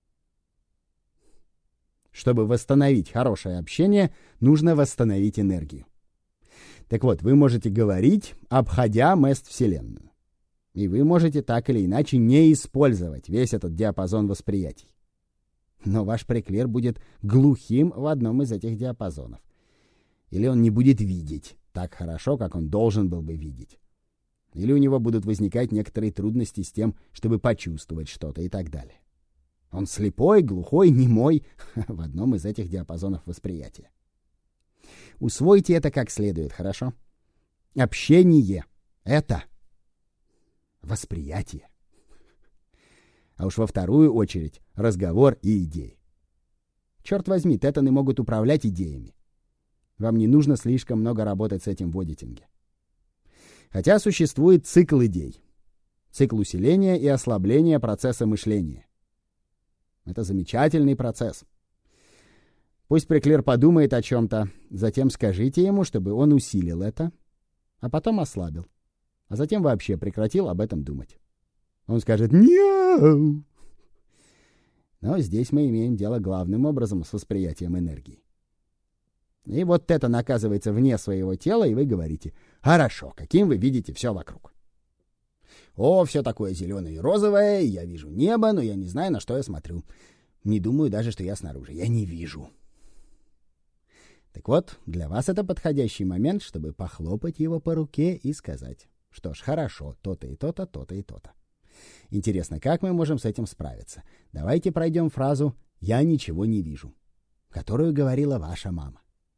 A: Чтобы восстановить хорошее общение, нужно восстановить энергию. Так вот, вы можете говорить, обходя мест-вселенную. И вы можете так или иначе не использовать весь этот диапазон восприятий. Но ваш приклир будет глухим в одном из этих диапазонов. Или он не будет видеть так хорошо, как он должен был бы видеть. Или у него будут возникать некоторые трудности с тем, чтобы почувствовать что-то и так далее. Он слепой, глухой, немой в одном из этих диапазонов восприятия. Усвойте это как следует, хорошо? Общение — это восприятие. А уж во вторую очередь разговор и идеи. Черт возьми, тетоны могут управлять идеями. Вам не нужно слишком много работать с этим в одитинге. Хотя существует цикл идей. Цикл усиления и ослабления процесса мышления. Это замечательный процесс. Пусть Преклер подумает о чем-то, затем скажите ему, чтобы он усилил это, а потом ослабил, а затем вообще прекратил об этом думать. Он скажет «Нет». Но здесь мы имеем дело главным образом с восприятием энергии. И вот это наказывается вне своего тела, и вы говорите «Хорошо, каким вы видите все вокруг?» «О, все такое зеленое и розовое, я вижу небо, но я не знаю, на что я смотрю. Не думаю даже, что я снаружи. Я не вижу». Так вот, для вас это подходящий момент, чтобы похлопать его по руке и сказать: что ж, хорошо, то-то и то-то, то-то и то-то. Интересно, как мы можем с этим справиться? Давайте пройдем фразу «я ничего не вижу», которую говорила ваша мама.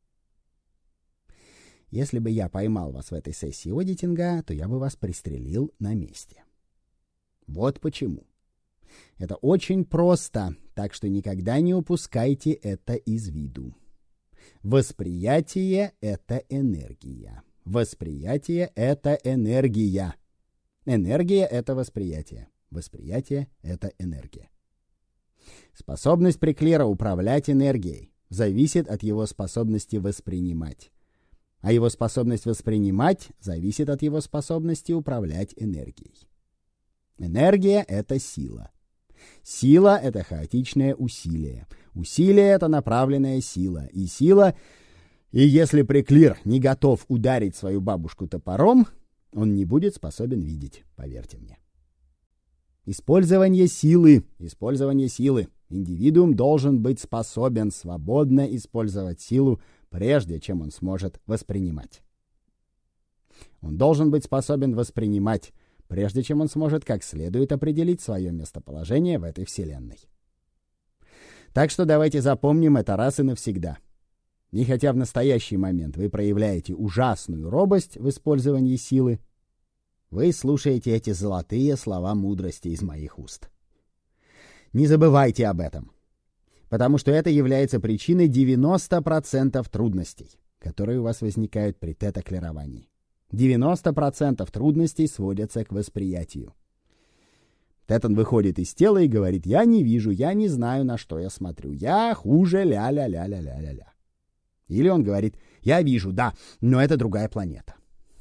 A: Если бы я поймал вас в этой сессии одитинга, то я бы вас пристрелил на месте. Вот почему. Это очень просто, так что никогда не упускайте это из виду. Восприятие — это энергия. Восприятие — это энергия. Энергия — это восприятие. Восприятие — это энергия. Способность Преклера управлять энергией зависит от его способности воспринимать. А его способность воспринимать зависит от его способности управлять энергией. Энергия — это сила. Сила — это хаотичное усилие. Усилие — это направленная сила. И сила... И если Преклер не готов ударить свою бабушку топором, он не будет способен видеть, поверьте мне. Использование силы. Использование силы. Индивидуум должен быть способен свободно использовать силу, прежде чем он сможет воспринимать. Он должен быть способен воспринимать, прежде чем он сможет как следует определить свое местоположение в этой вселенной. Так что давайте запомним это раз и навсегда. И хотя в настоящий момент вы проявляете ужасную робость в использовании силы, вы слушаете эти золотые слова мудрости из моих уст. Не забывайте об этом, потому что это является причиной девяноста процентов трудностей, которые у вас возникают при тета-клировании. девяносто процентов трудностей сводятся к восприятию. Тетан выходит из тела и говорит: «Я не вижу, я не знаю, на что я смотрю. Я хуже ля-ля-ля-ля-ля-ля-ля». Или он говорит: «Я вижу, да, но это другая планета».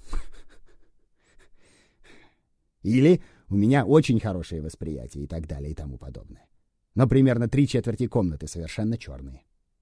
A: Или «У меня очень хорошее восприятие» и так далее и тому подобное. Но примерно три четверти комнаты совершенно черные.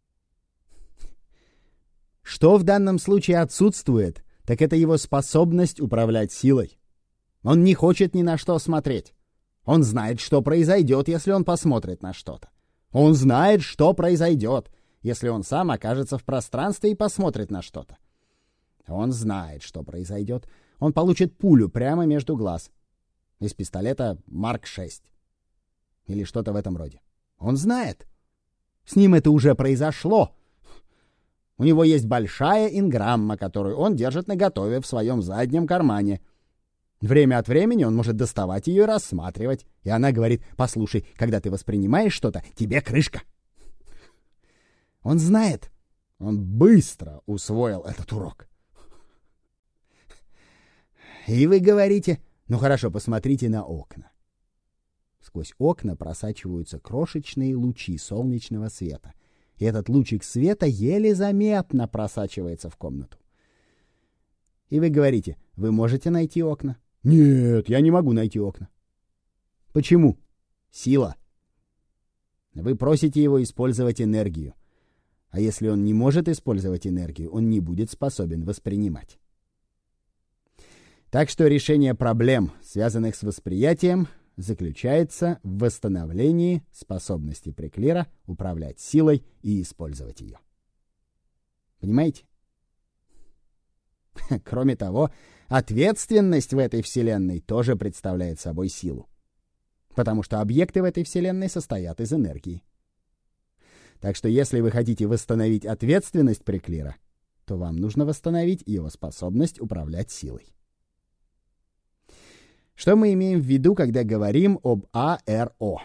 A: Что в данном случае отсутствует, так это его способность управлять силой. Он не хочет ни на что смотреть. Он знает, что произойдет, если он посмотрит на что-то. Он знает, что произойдет, если он сам окажется в пространстве и посмотрит на что-то. Он знает, что произойдет. Он получит пулю прямо между глаз. Из пистолета Марк шесть. Или что-то в этом роде. Он знает. С ним это уже произошло. У него есть большая инграмма, которую он держит наготове в своем заднем кармане. Время от времени он может доставать ее и рассматривать. И она говорит: «Послушай, когда ты воспринимаешь что-то, тебе крышка». Он знает. Он быстро усвоил этот урок. И вы говорите: «Ну хорошо, посмотрите на окна». Сквозь окна просачиваются крошечные лучи солнечного света. И этот лучик света еле заметно просачивается в комнату. И вы говорите: «Вы можете найти окна?» «Нет, я не могу найти окна». Почему? Сила. Вы просите его использовать энергию. А если он не может использовать энергию, он не будет способен воспринимать. Так что решение проблем, связанных с восприятием, заключается в восстановлении способности Преклера управлять силой и использовать ее. Понимаете? Кроме того, ответственность в этой вселенной тоже представляет собой силу, потому что объекты в этой вселенной состоят из энергии. Так что если вы хотите восстановить ответственность Преклера, то вам нужно восстановить его способность управлять силой. Что мы имеем в виду, когда говорим об А Р О?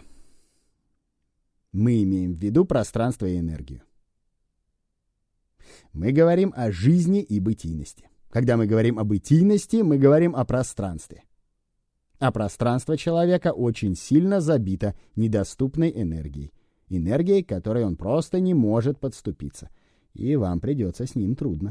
A: Мы имеем в виду пространство и энергию. Мы говорим о жизни и бытийности. Когда мы говорим о бытийности, мы говорим о пространстве. А пространство человека очень сильно забито недоступной энергией. Энергией, к которой он просто не может подступиться. И вам придется с ним трудно.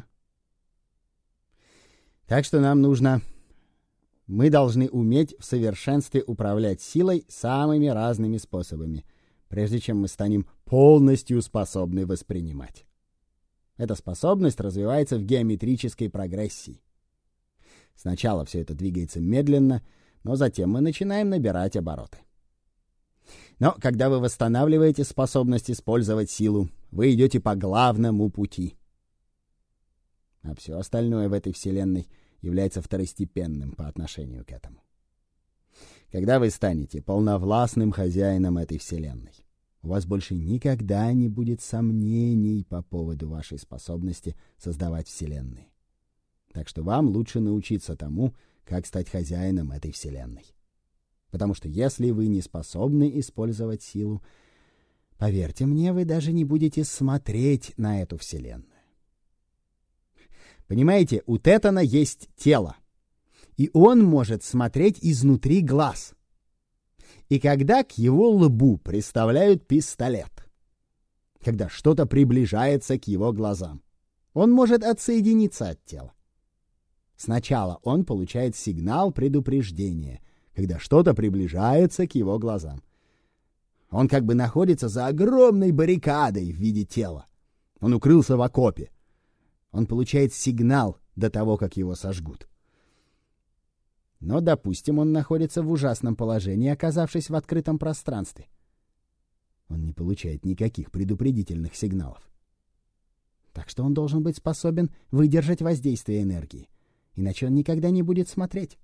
A: Так что нам нужно... Мы должны уметь в совершенстве управлять силой самыми разными способами, прежде чем мы станем полностью способны воспринимать. Эта способность развивается в геометрической прогрессии. Сначала все это двигается медленно, но затем мы начинаем набирать обороты. Но когда вы восстанавливаете способность использовать силу, вы идете по главному пути. А все остальное в этой вселенной является второстепенным по отношению к этому. Когда вы станете полновластным хозяином этой вселенной, у вас больше никогда не будет сомнений по поводу вашей способности создавать вселенные. Так что вам лучше научиться тому, как стать хозяином этой вселенной. Потому что если вы не способны использовать силу, поверьте мне, вы даже не будете смотреть на эту вселенную. Понимаете, у Тетана есть тело, и он может смотреть изнутри глаз. И когда к его лбу приставляют пистолет, когда что-то приближается к его глазам, он может отсоединиться от тела. Сначала он получает сигнал предупреждения, когда что-то приближается к его глазам. Он как бы находится за огромной баррикадой в виде тела. Он укрылся в окопе. Он получает сигнал до того, как его сожгут. Но, допустим, он находится в ужасном положении, оказавшись в открытом пространстве. Он не получает никаких предупредительных сигналов. Так что он должен быть способен выдержать воздействие энергии. Иначе он никогда не будет смотреть.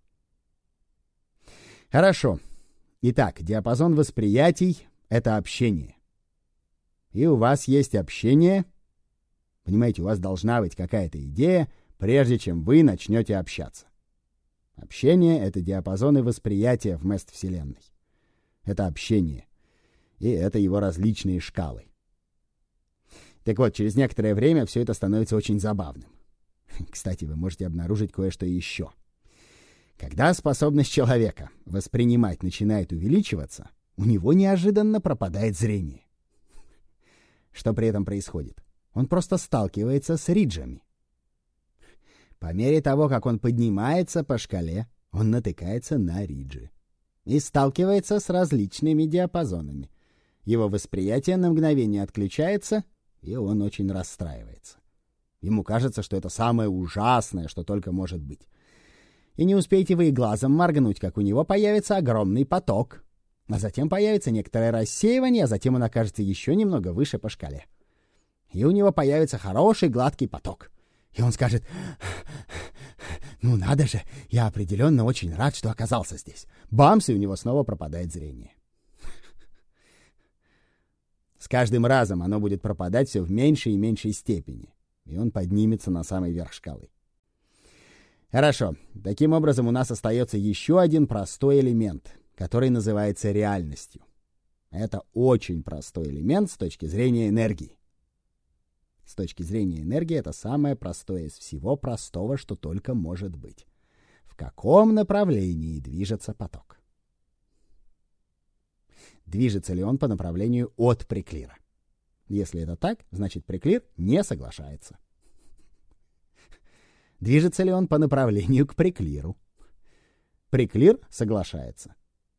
A: Хорошо. Итак, диапазон восприятий — это общение. И у вас есть общение. Понимаете, у вас должна быть какая-то идея, прежде чем вы начнете общаться. Общение — это диапазоны восприятия в Мест-Вселенной. Это общение. И это его различные шкалы. Так вот, через некоторое время все это становится очень забавным. Кстати, вы можете обнаружить кое-что еще. Когда способность человека воспринимать начинает увеличиваться, у него неожиданно пропадает зрение. Что при этом происходит? Он просто сталкивается с риджами. По мере того, как он поднимается по шкале, он натыкается на риджи и сталкивается с различными диапазонами. Его восприятие на мгновение отключается, и он очень расстраивается. Ему кажется, что это самое ужасное, что только может быть. И не успеете вы и глазом моргнуть, как у него появится огромный поток. А затем появится некоторое рассеивание, а затем он окажется еще немного выше по шкале. И у него появится хороший гладкий поток. И он скажет: «Ну надо же, я определенно очень рад, что оказался здесь». Бамс, и у него снова пропадает зрение. С каждым разом оно будет пропадать все в меньшей и меньшей степени. И он поднимется на самый верх шкалы. Хорошо. Таким образом, у нас остается еще один простой элемент, который называется реальностью. Это очень простой элемент с точки зрения энергии. С точки зрения энергии это самое простое из всего простого, что только может быть. В каком направлении движется поток? Движется ли он по направлению от приклира? Если это так, значит приклир не соглашается. Движется ли он по направлению к приклиру? Приклир соглашается.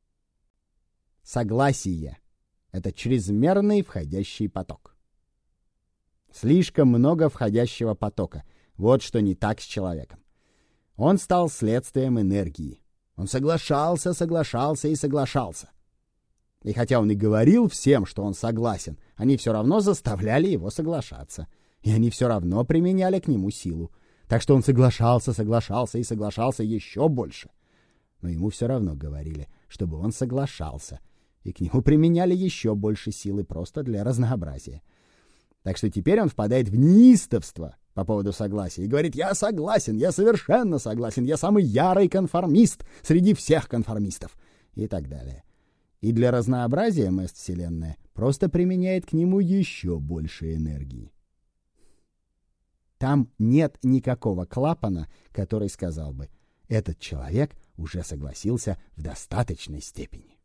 A: Согласие — это чрезмерный входящий поток. Слишком много входящего потока. Вот что не так с человеком. Он стал следствием энергии. Он соглашался, соглашался и соглашался. И хотя он и говорил всем, что он согласен, они все равно заставляли его соглашаться. И они все равно применяли к нему силу. Так что он соглашался, соглашался и соглашался еще больше. Но ему все равно говорили, чтобы он соглашался. И к нему применяли еще больше силы просто для разнообразия. Так что теперь он впадает в неистовство по поводу согласия и говорит: «Я согласен, я совершенно согласен, я самый ярый конформист среди всех конформистов» и так далее. И для разнообразия Мест-Вселенная просто применяет к нему еще больше энергии. Там нет никакого клапана, который сказал бы: этот человек уже согласился в достаточной степени.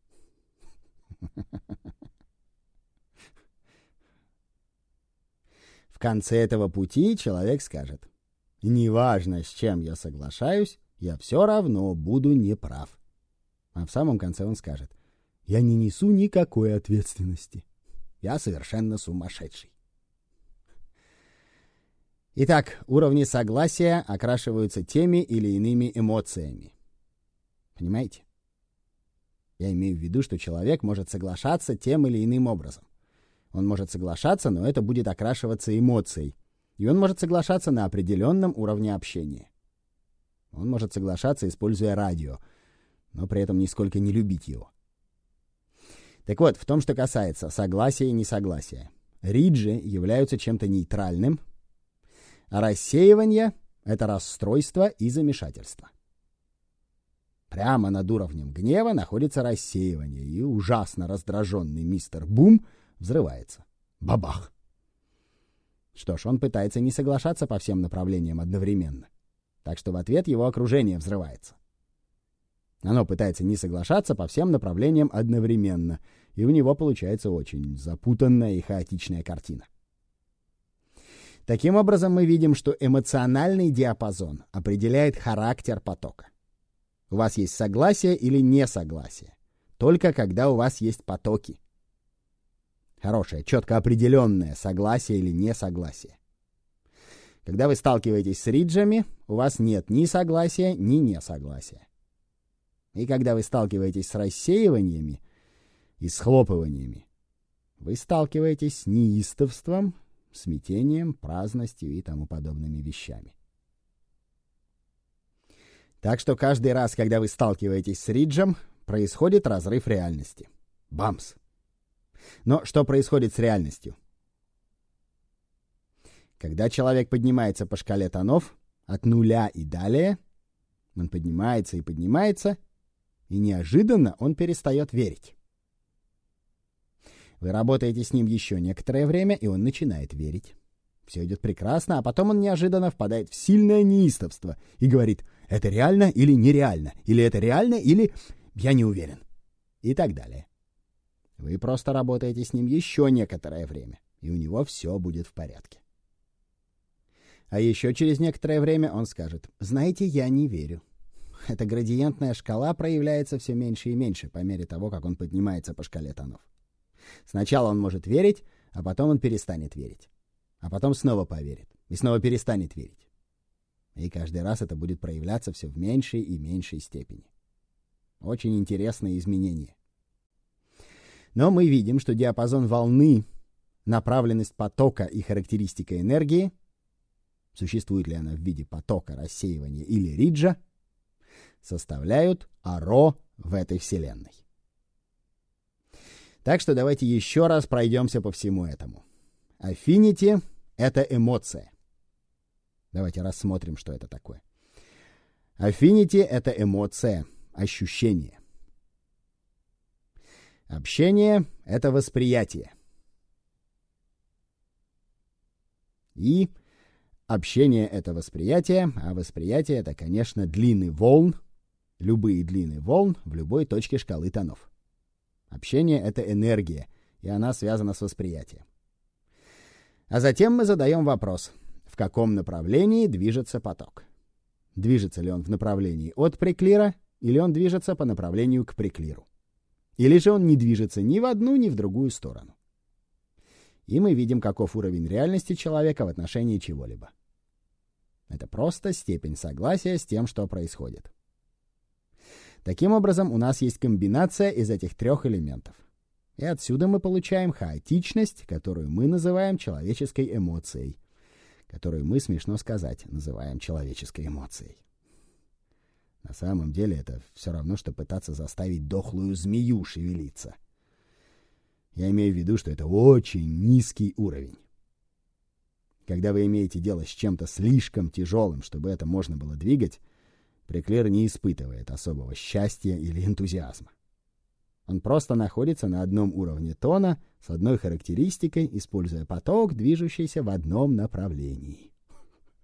A: В конце этого пути человек скажет: неважно, с чем я соглашаюсь, я все равно буду неправ. А в самом конце он скажет: я не несу никакой ответственности. Я совершенно сумасшедший. Итак, уровни согласия окрашиваются теми или иными эмоциями. Понимаете? Я имею в виду, что человек может соглашаться тем или иным образом. Он может соглашаться, но это будет окрашиваться эмоцией. И он может соглашаться на определенном уровне общения. Он может соглашаться, используя радио, но при этом нисколько не любить его. Так вот, в том, что касается согласия и несогласия. Риджи являются чем-то нейтральным, а рассеивание — это расстройство и замешательство. Прямо над уровнем гнева находится рассеивание, и ужасно раздраженный мистер Бум взрывается. Бабах! Что ж, он пытается не соглашаться по всем направлениям одновременно. Так что в ответ его окружение взрывается. Оно пытается не соглашаться по всем направлениям одновременно, и у него получается очень запутанная и хаотичная картина. Таким образом, мы видим, что эмоциональный диапазон определяет характер потока. У вас есть согласие или несогласие, только когда у вас есть потоки. Хорошее, четко определенное согласие или несогласие. Когда вы сталкиваетесь с риджами, у вас нет ни согласия, ни несогласия. И когда вы сталкиваетесь с рассеиваниями и схлопываниями, вы сталкиваетесь с неистовством, смятением, праздностью и тому подобными вещами. Так что каждый раз, когда вы сталкиваетесь с риджем, происходит разрыв реальности. Бамс! Но что происходит с реальностью? Когда человек поднимается по шкале тонов, от нуля и далее, он поднимается и поднимается, и неожиданно он перестает верить. Вы работаете с ним еще некоторое время, и он начинает верить. Все идет прекрасно, а потом он неожиданно впадает в сильное неистовство и говорит: это реально или нереально, или это реально, или я не уверен, и так далее. Вы просто работаете с ним еще некоторое время, и у него все будет в порядке. А еще через некоторое время он скажет: знаете, я не верю. Эта градиентная шкала проявляется все меньше и меньше по мере того, как он поднимается по шкале тонов. Сначала он может верить, а потом он перестанет верить. А потом снова поверит и снова перестанет верить. И каждый раз это будет проявляться все в меньшей и меньшей степени. Очень интересные изменения. Но мы видим, что диапазон волны, направленность потока и характеристика энергии, существует ли она в виде потока, рассеивания или риджа, составляют аро в этой вселенной. Так что давайте еще раз пройдемся по всему этому. Affinity — это эмоция. Давайте рассмотрим, что это такое. Affinity — это эмоция, ощущение. Общение — это восприятие. И общение — это восприятие, а восприятие — это, конечно, длины волн, любые длины волн в любой точке шкалы тонов. Общение — это энергия, и она связана с восприятием. А затем мы задаем вопрос: в каком направлении движется поток? Движется ли он в направлении от преклира, или он движется по направлению к преклиру? Или же он не движется ни в одну, ни в другую сторону? И мы видим, каков уровень реальности человека в отношении чего-либо. Это просто степень согласия с тем, что происходит. Таким образом, у нас есть комбинация из этих трех элементов. И отсюда мы получаем хаотичность, которую мы называем человеческой эмоцией, которую мы, смешно сказать, называем человеческой эмоцией. На самом деле это все равно, что пытаться заставить дохлую змею шевелиться. Я имею в виду, что это очень низкий уровень. Когда вы имеете дело с чем-то слишком тяжелым, чтобы это можно было двигать, преклир не испытывает особого счастья или энтузиазма. Он просто находится на одном уровне тона с одной характеристикой, используя поток, движущийся в одном направлении.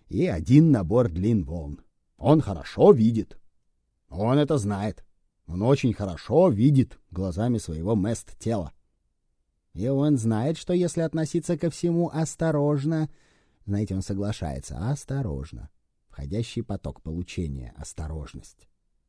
A: и один набор длин волн. Он хорошо видит. Он это знает. Он очень хорошо видит глазами своего мест-тела. И он знает, что если относиться ко всему осторожно, знаете, он соглашается, осторожно. Входящий поток получения, осторожность.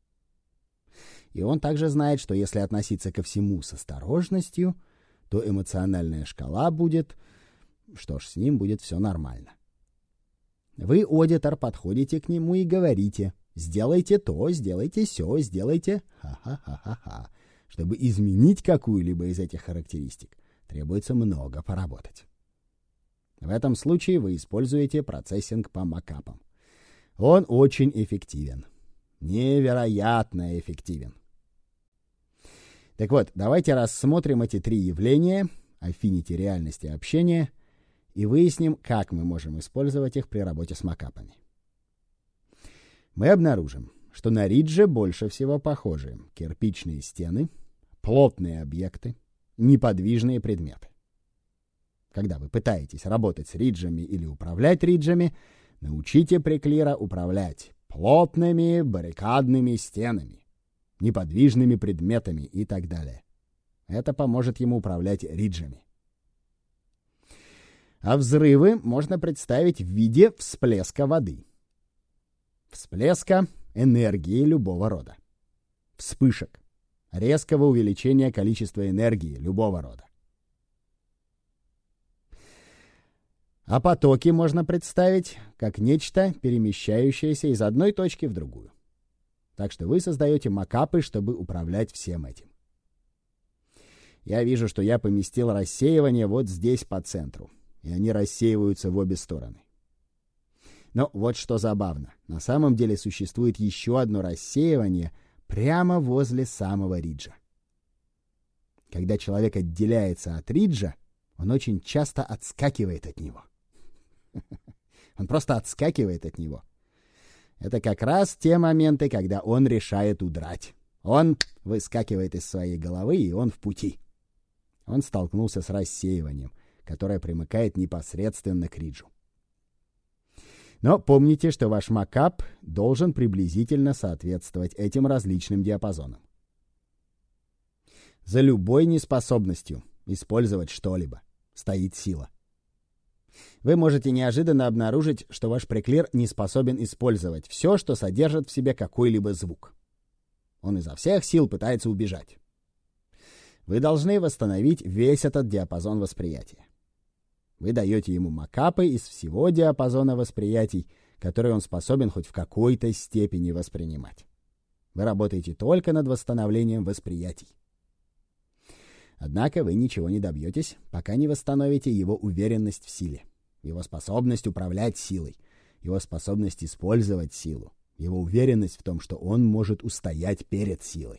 A: И он также знает, что если относиться ко всему с осторожностью, то эмоциональная шкала будет, что ж, с ним будет все нормально. Вы, аудитор, подходите к нему и говорите: сделайте то, сделайте сё, сделайте ха-ха-ха-ха-ха. Чтобы изменить какую-либо из этих характеристик, требуется много поработать. В этом случае вы используете процессинг по макапам. Он очень эффективен. Невероятно эффективен. Так вот, давайте рассмотрим эти три явления — аффинити, реальность и общение — и выясним, как мы можем использовать их при работе с макапами. Мы обнаружим, что на ридже больше всего похожи кирпичные стены, плотные объекты, неподвижные предметы. Когда вы пытаетесь работать с риджами или управлять риджами, научите приклира управлять плотными баррикадными стенами, неподвижными предметами и так далее. Это поможет ему управлять риджами. А взрывы можно представить в виде всплеска воды. Всплеска энергии любого рода. Вспышек. Резкого увеличения количества энергии любого рода. А потоки можно представить как нечто, перемещающееся из одной точки в другую. Так что вы создаете макапы, чтобы управлять всем этим. Я вижу, что я поместил рассеивание вот здесь по центру, и они рассеиваются в обе стороны. Но вот что забавно. На самом деле существует еще одно рассеивание прямо возле самого риджа. Когда человек отделяется от риджа, он очень часто отскакивает от него. Он просто отскакивает от него. Это как раз те моменты, когда он решает удрать. Он выскакивает из своей головы, и он в пути. Он столкнулся с рассеиванием, которое примыкает непосредственно к риджу. Но помните, что ваш макап должен приблизительно соответствовать этим различным диапазонам. За любой неспособностью использовать что-либо стоит сила. Вы можете неожиданно обнаружить, что ваш приклир не способен использовать все, что содержит в себе какой-либо звук. Он изо всех сил пытается убежать. Вы должны восстановить весь этот диапазон восприятия. Вы даете ему макапы из всего диапазона восприятий, которые он способен хоть в какой-то степени воспринимать. Вы работаете только над восстановлением восприятий. Однако вы ничего не добьетесь, пока не восстановите его уверенность в силе, его способность управлять силой, его способность использовать силу, его уверенность в том, что он может устоять перед силой.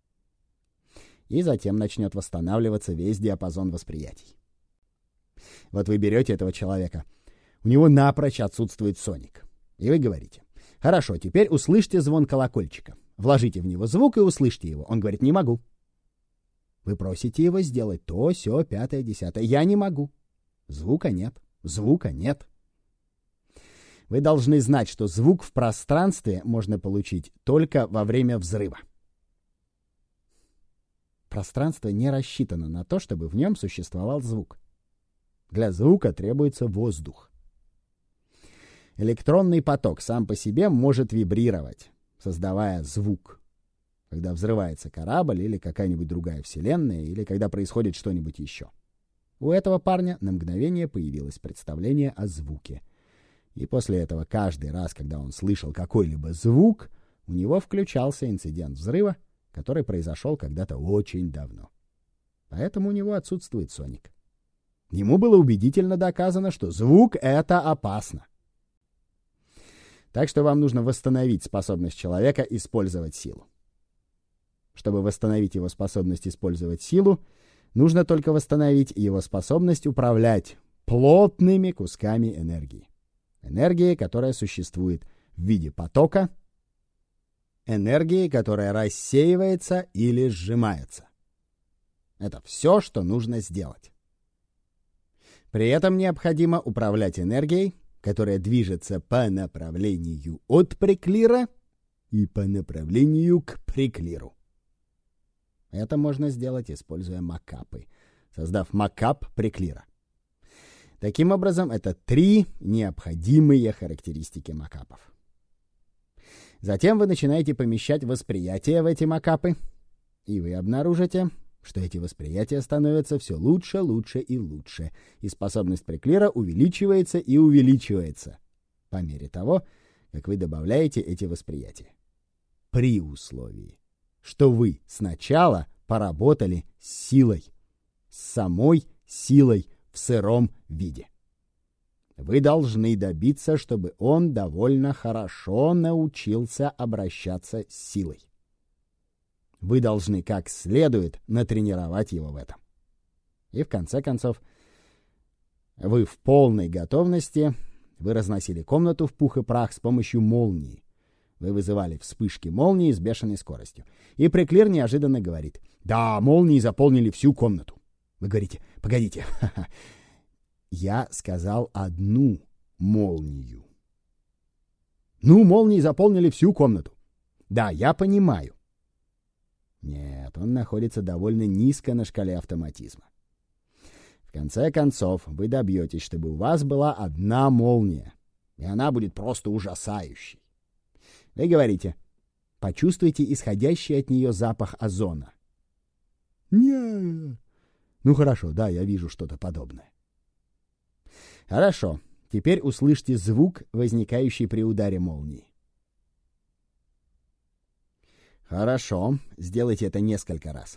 A: И затем начнет восстанавливаться весь диапазон восприятий. Вот вы берете этого человека, у него напрочь отсутствует соник, и вы говорите: хорошо, теперь услышьте звон колокольчика, вложите в него звук и услышьте его. Он говорит: не могу. Вы просите его сделать то, сё, пятое, десятое. Я не могу. Звука нет. Звука нет. Вы должны знать, что звук в пространстве можно получить только во время взрыва. Пространство не рассчитано на то, чтобы в нем существовал звук. Для звука требуется воздух. Электронный поток сам по себе может вибрировать, создавая звук. Когда взрывается корабль или какая-нибудь другая вселенная, или когда происходит что-нибудь еще. У этого парня на мгновение появилось представление о звуке. И после этого каждый раз, когда он слышал какой-либо звук, у него включался инцидент взрыва, который произошел когда-то очень давно. Поэтому у него отсутствует соник. Ему было убедительно доказано, что звук — это опасно. Так что вам нужно восстановить способность человека использовать силу. Чтобы восстановить его способность использовать силу, нужно только восстановить его способность управлять плотными кусками энергии. Энергии, которая существует в виде потока, энергии, которая рассеивается или сжимается. Это все, что нужно сделать. При этом необходимо управлять энергией, которая движется по направлению от преклира и по направлению к преклиру. Это можно сделать, используя макапы, создав макап преклира. Таким образом, это три необходимые характеристики макапов. Затем вы начинаете помещать восприятие в эти макапы, и вы обнаружите, что эти восприятия становятся все лучше, лучше и лучше, и способность преклира увеличивается и увеличивается по мере того, как вы добавляете эти восприятия. При условии, что вы сначала поработали с силой, с самой силой в сыром виде. Вы должны добиться, чтобы он довольно хорошо научился обращаться с силой. Вы должны как следует натренировать его в этом. И в конце концов, вы в полной готовности, вы разносили комнату в пух и прах с помощью молнии. Вы вызывали вспышки молнии с бешеной скоростью. И преклир неожиданно говорит: «Да, молнии заполнили всю комнату». Вы говорите: «Погодите, я сказал одну молнию». «Ну, молнии заполнили всю комнату». «Да, я понимаю». Нет, он находится довольно низко на шкале автоматизма. В конце концов, вы добьетесь, чтобы у вас была одна молния, и она будет просто ужасающей. Вы говорите: «Почувствуйте исходящий от нее запах озона». Нет. Ну хорошо, да, я вижу что-то подобное. Хорошо, теперь услышьте звук, возникающий при ударе молнии. Хорошо, сделайте это несколько раз.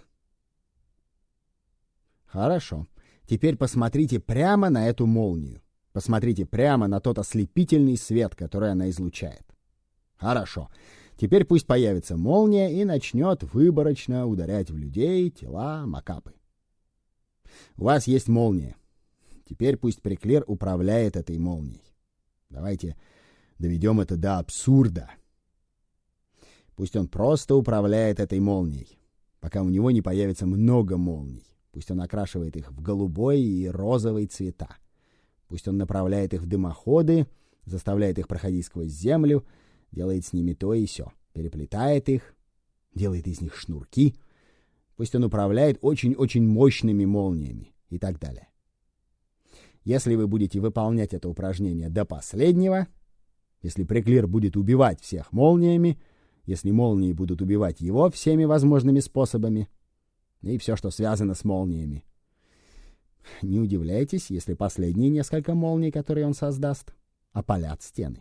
A: Хорошо, теперь посмотрите прямо на эту молнию. Посмотрите прямо на тот ослепительный свет, который она излучает. Хорошо, теперь пусть появится молния и начнет выборочно ударять в людей, тела, макапы. У вас есть молния. Теперь пусть преклир управляет этой молнией. Давайте доведем это до абсурда. Пусть он просто управляет этой молнией, пока у него не появится много молний. Пусть он окрашивает их в голубой и розовый цвета. Пусть он направляет их в дымоходы, заставляет их проходить сквозь землю, делает с ними то и сё, переплетает их, делает из них шнурки. Пусть он управляет очень-очень мощными молниями и так далее. Если вы будете выполнять это упражнение до последнего, если преклир будет убивать всех молниями, если молнии будут убивать его всеми возможными способами, и все, что связано с молниями, не удивляйтесь, если последние несколько молний, которые он создаст, опалят стены.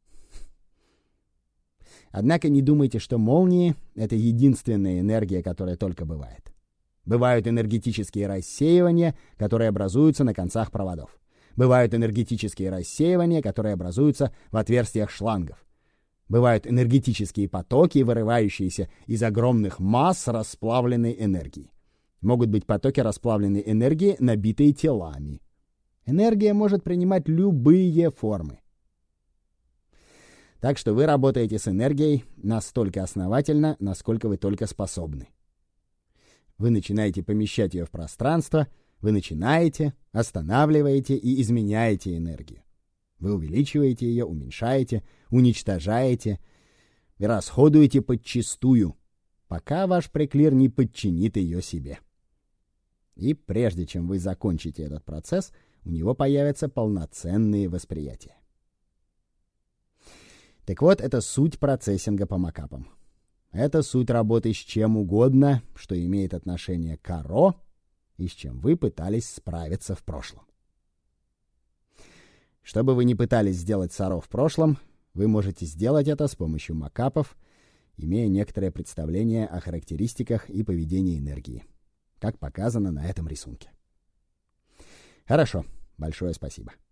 A: Однако не думайте, что молнии — это единственная энергия, которая только бывает. Бывают энергетические рассеивания, которые образуются на концах проводов. Бывают энергетические рассеивания, которые образуются в отверстиях шлангов. Бывают энергетические потоки, вырывающиеся из огромных масс расплавленной энергии. Могут быть потоки расплавленной энергии, набитые телами. Энергия может принимать любые формы. Так что вы работаете с энергией настолько основательно, насколько вы только способны. Вы начинаете помещать ее в пространство, вы начинаете, останавливаете и изменяете энергию. Вы увеличиваете ее, уменьшаете, уничтожаете и расходуете подчистую, пока ваш преклир не подчинит ее себе. И прежде чем вы закончите этот процесс, у него появятся полноценные восприятия. Так вот, это суть процессинга по макапам. Это суть работы с чем угодно, что имеет отношение к АРО и с чем вы пытались справиться в прошлом. Что бы вы ни пытались сделать с АРО в прошлом, вы можете сделать это с помощью макапов, имея некоторое представление о характеристиках и поведении энергии, как показано на этом рисунке. Хорошо, большое спасибо.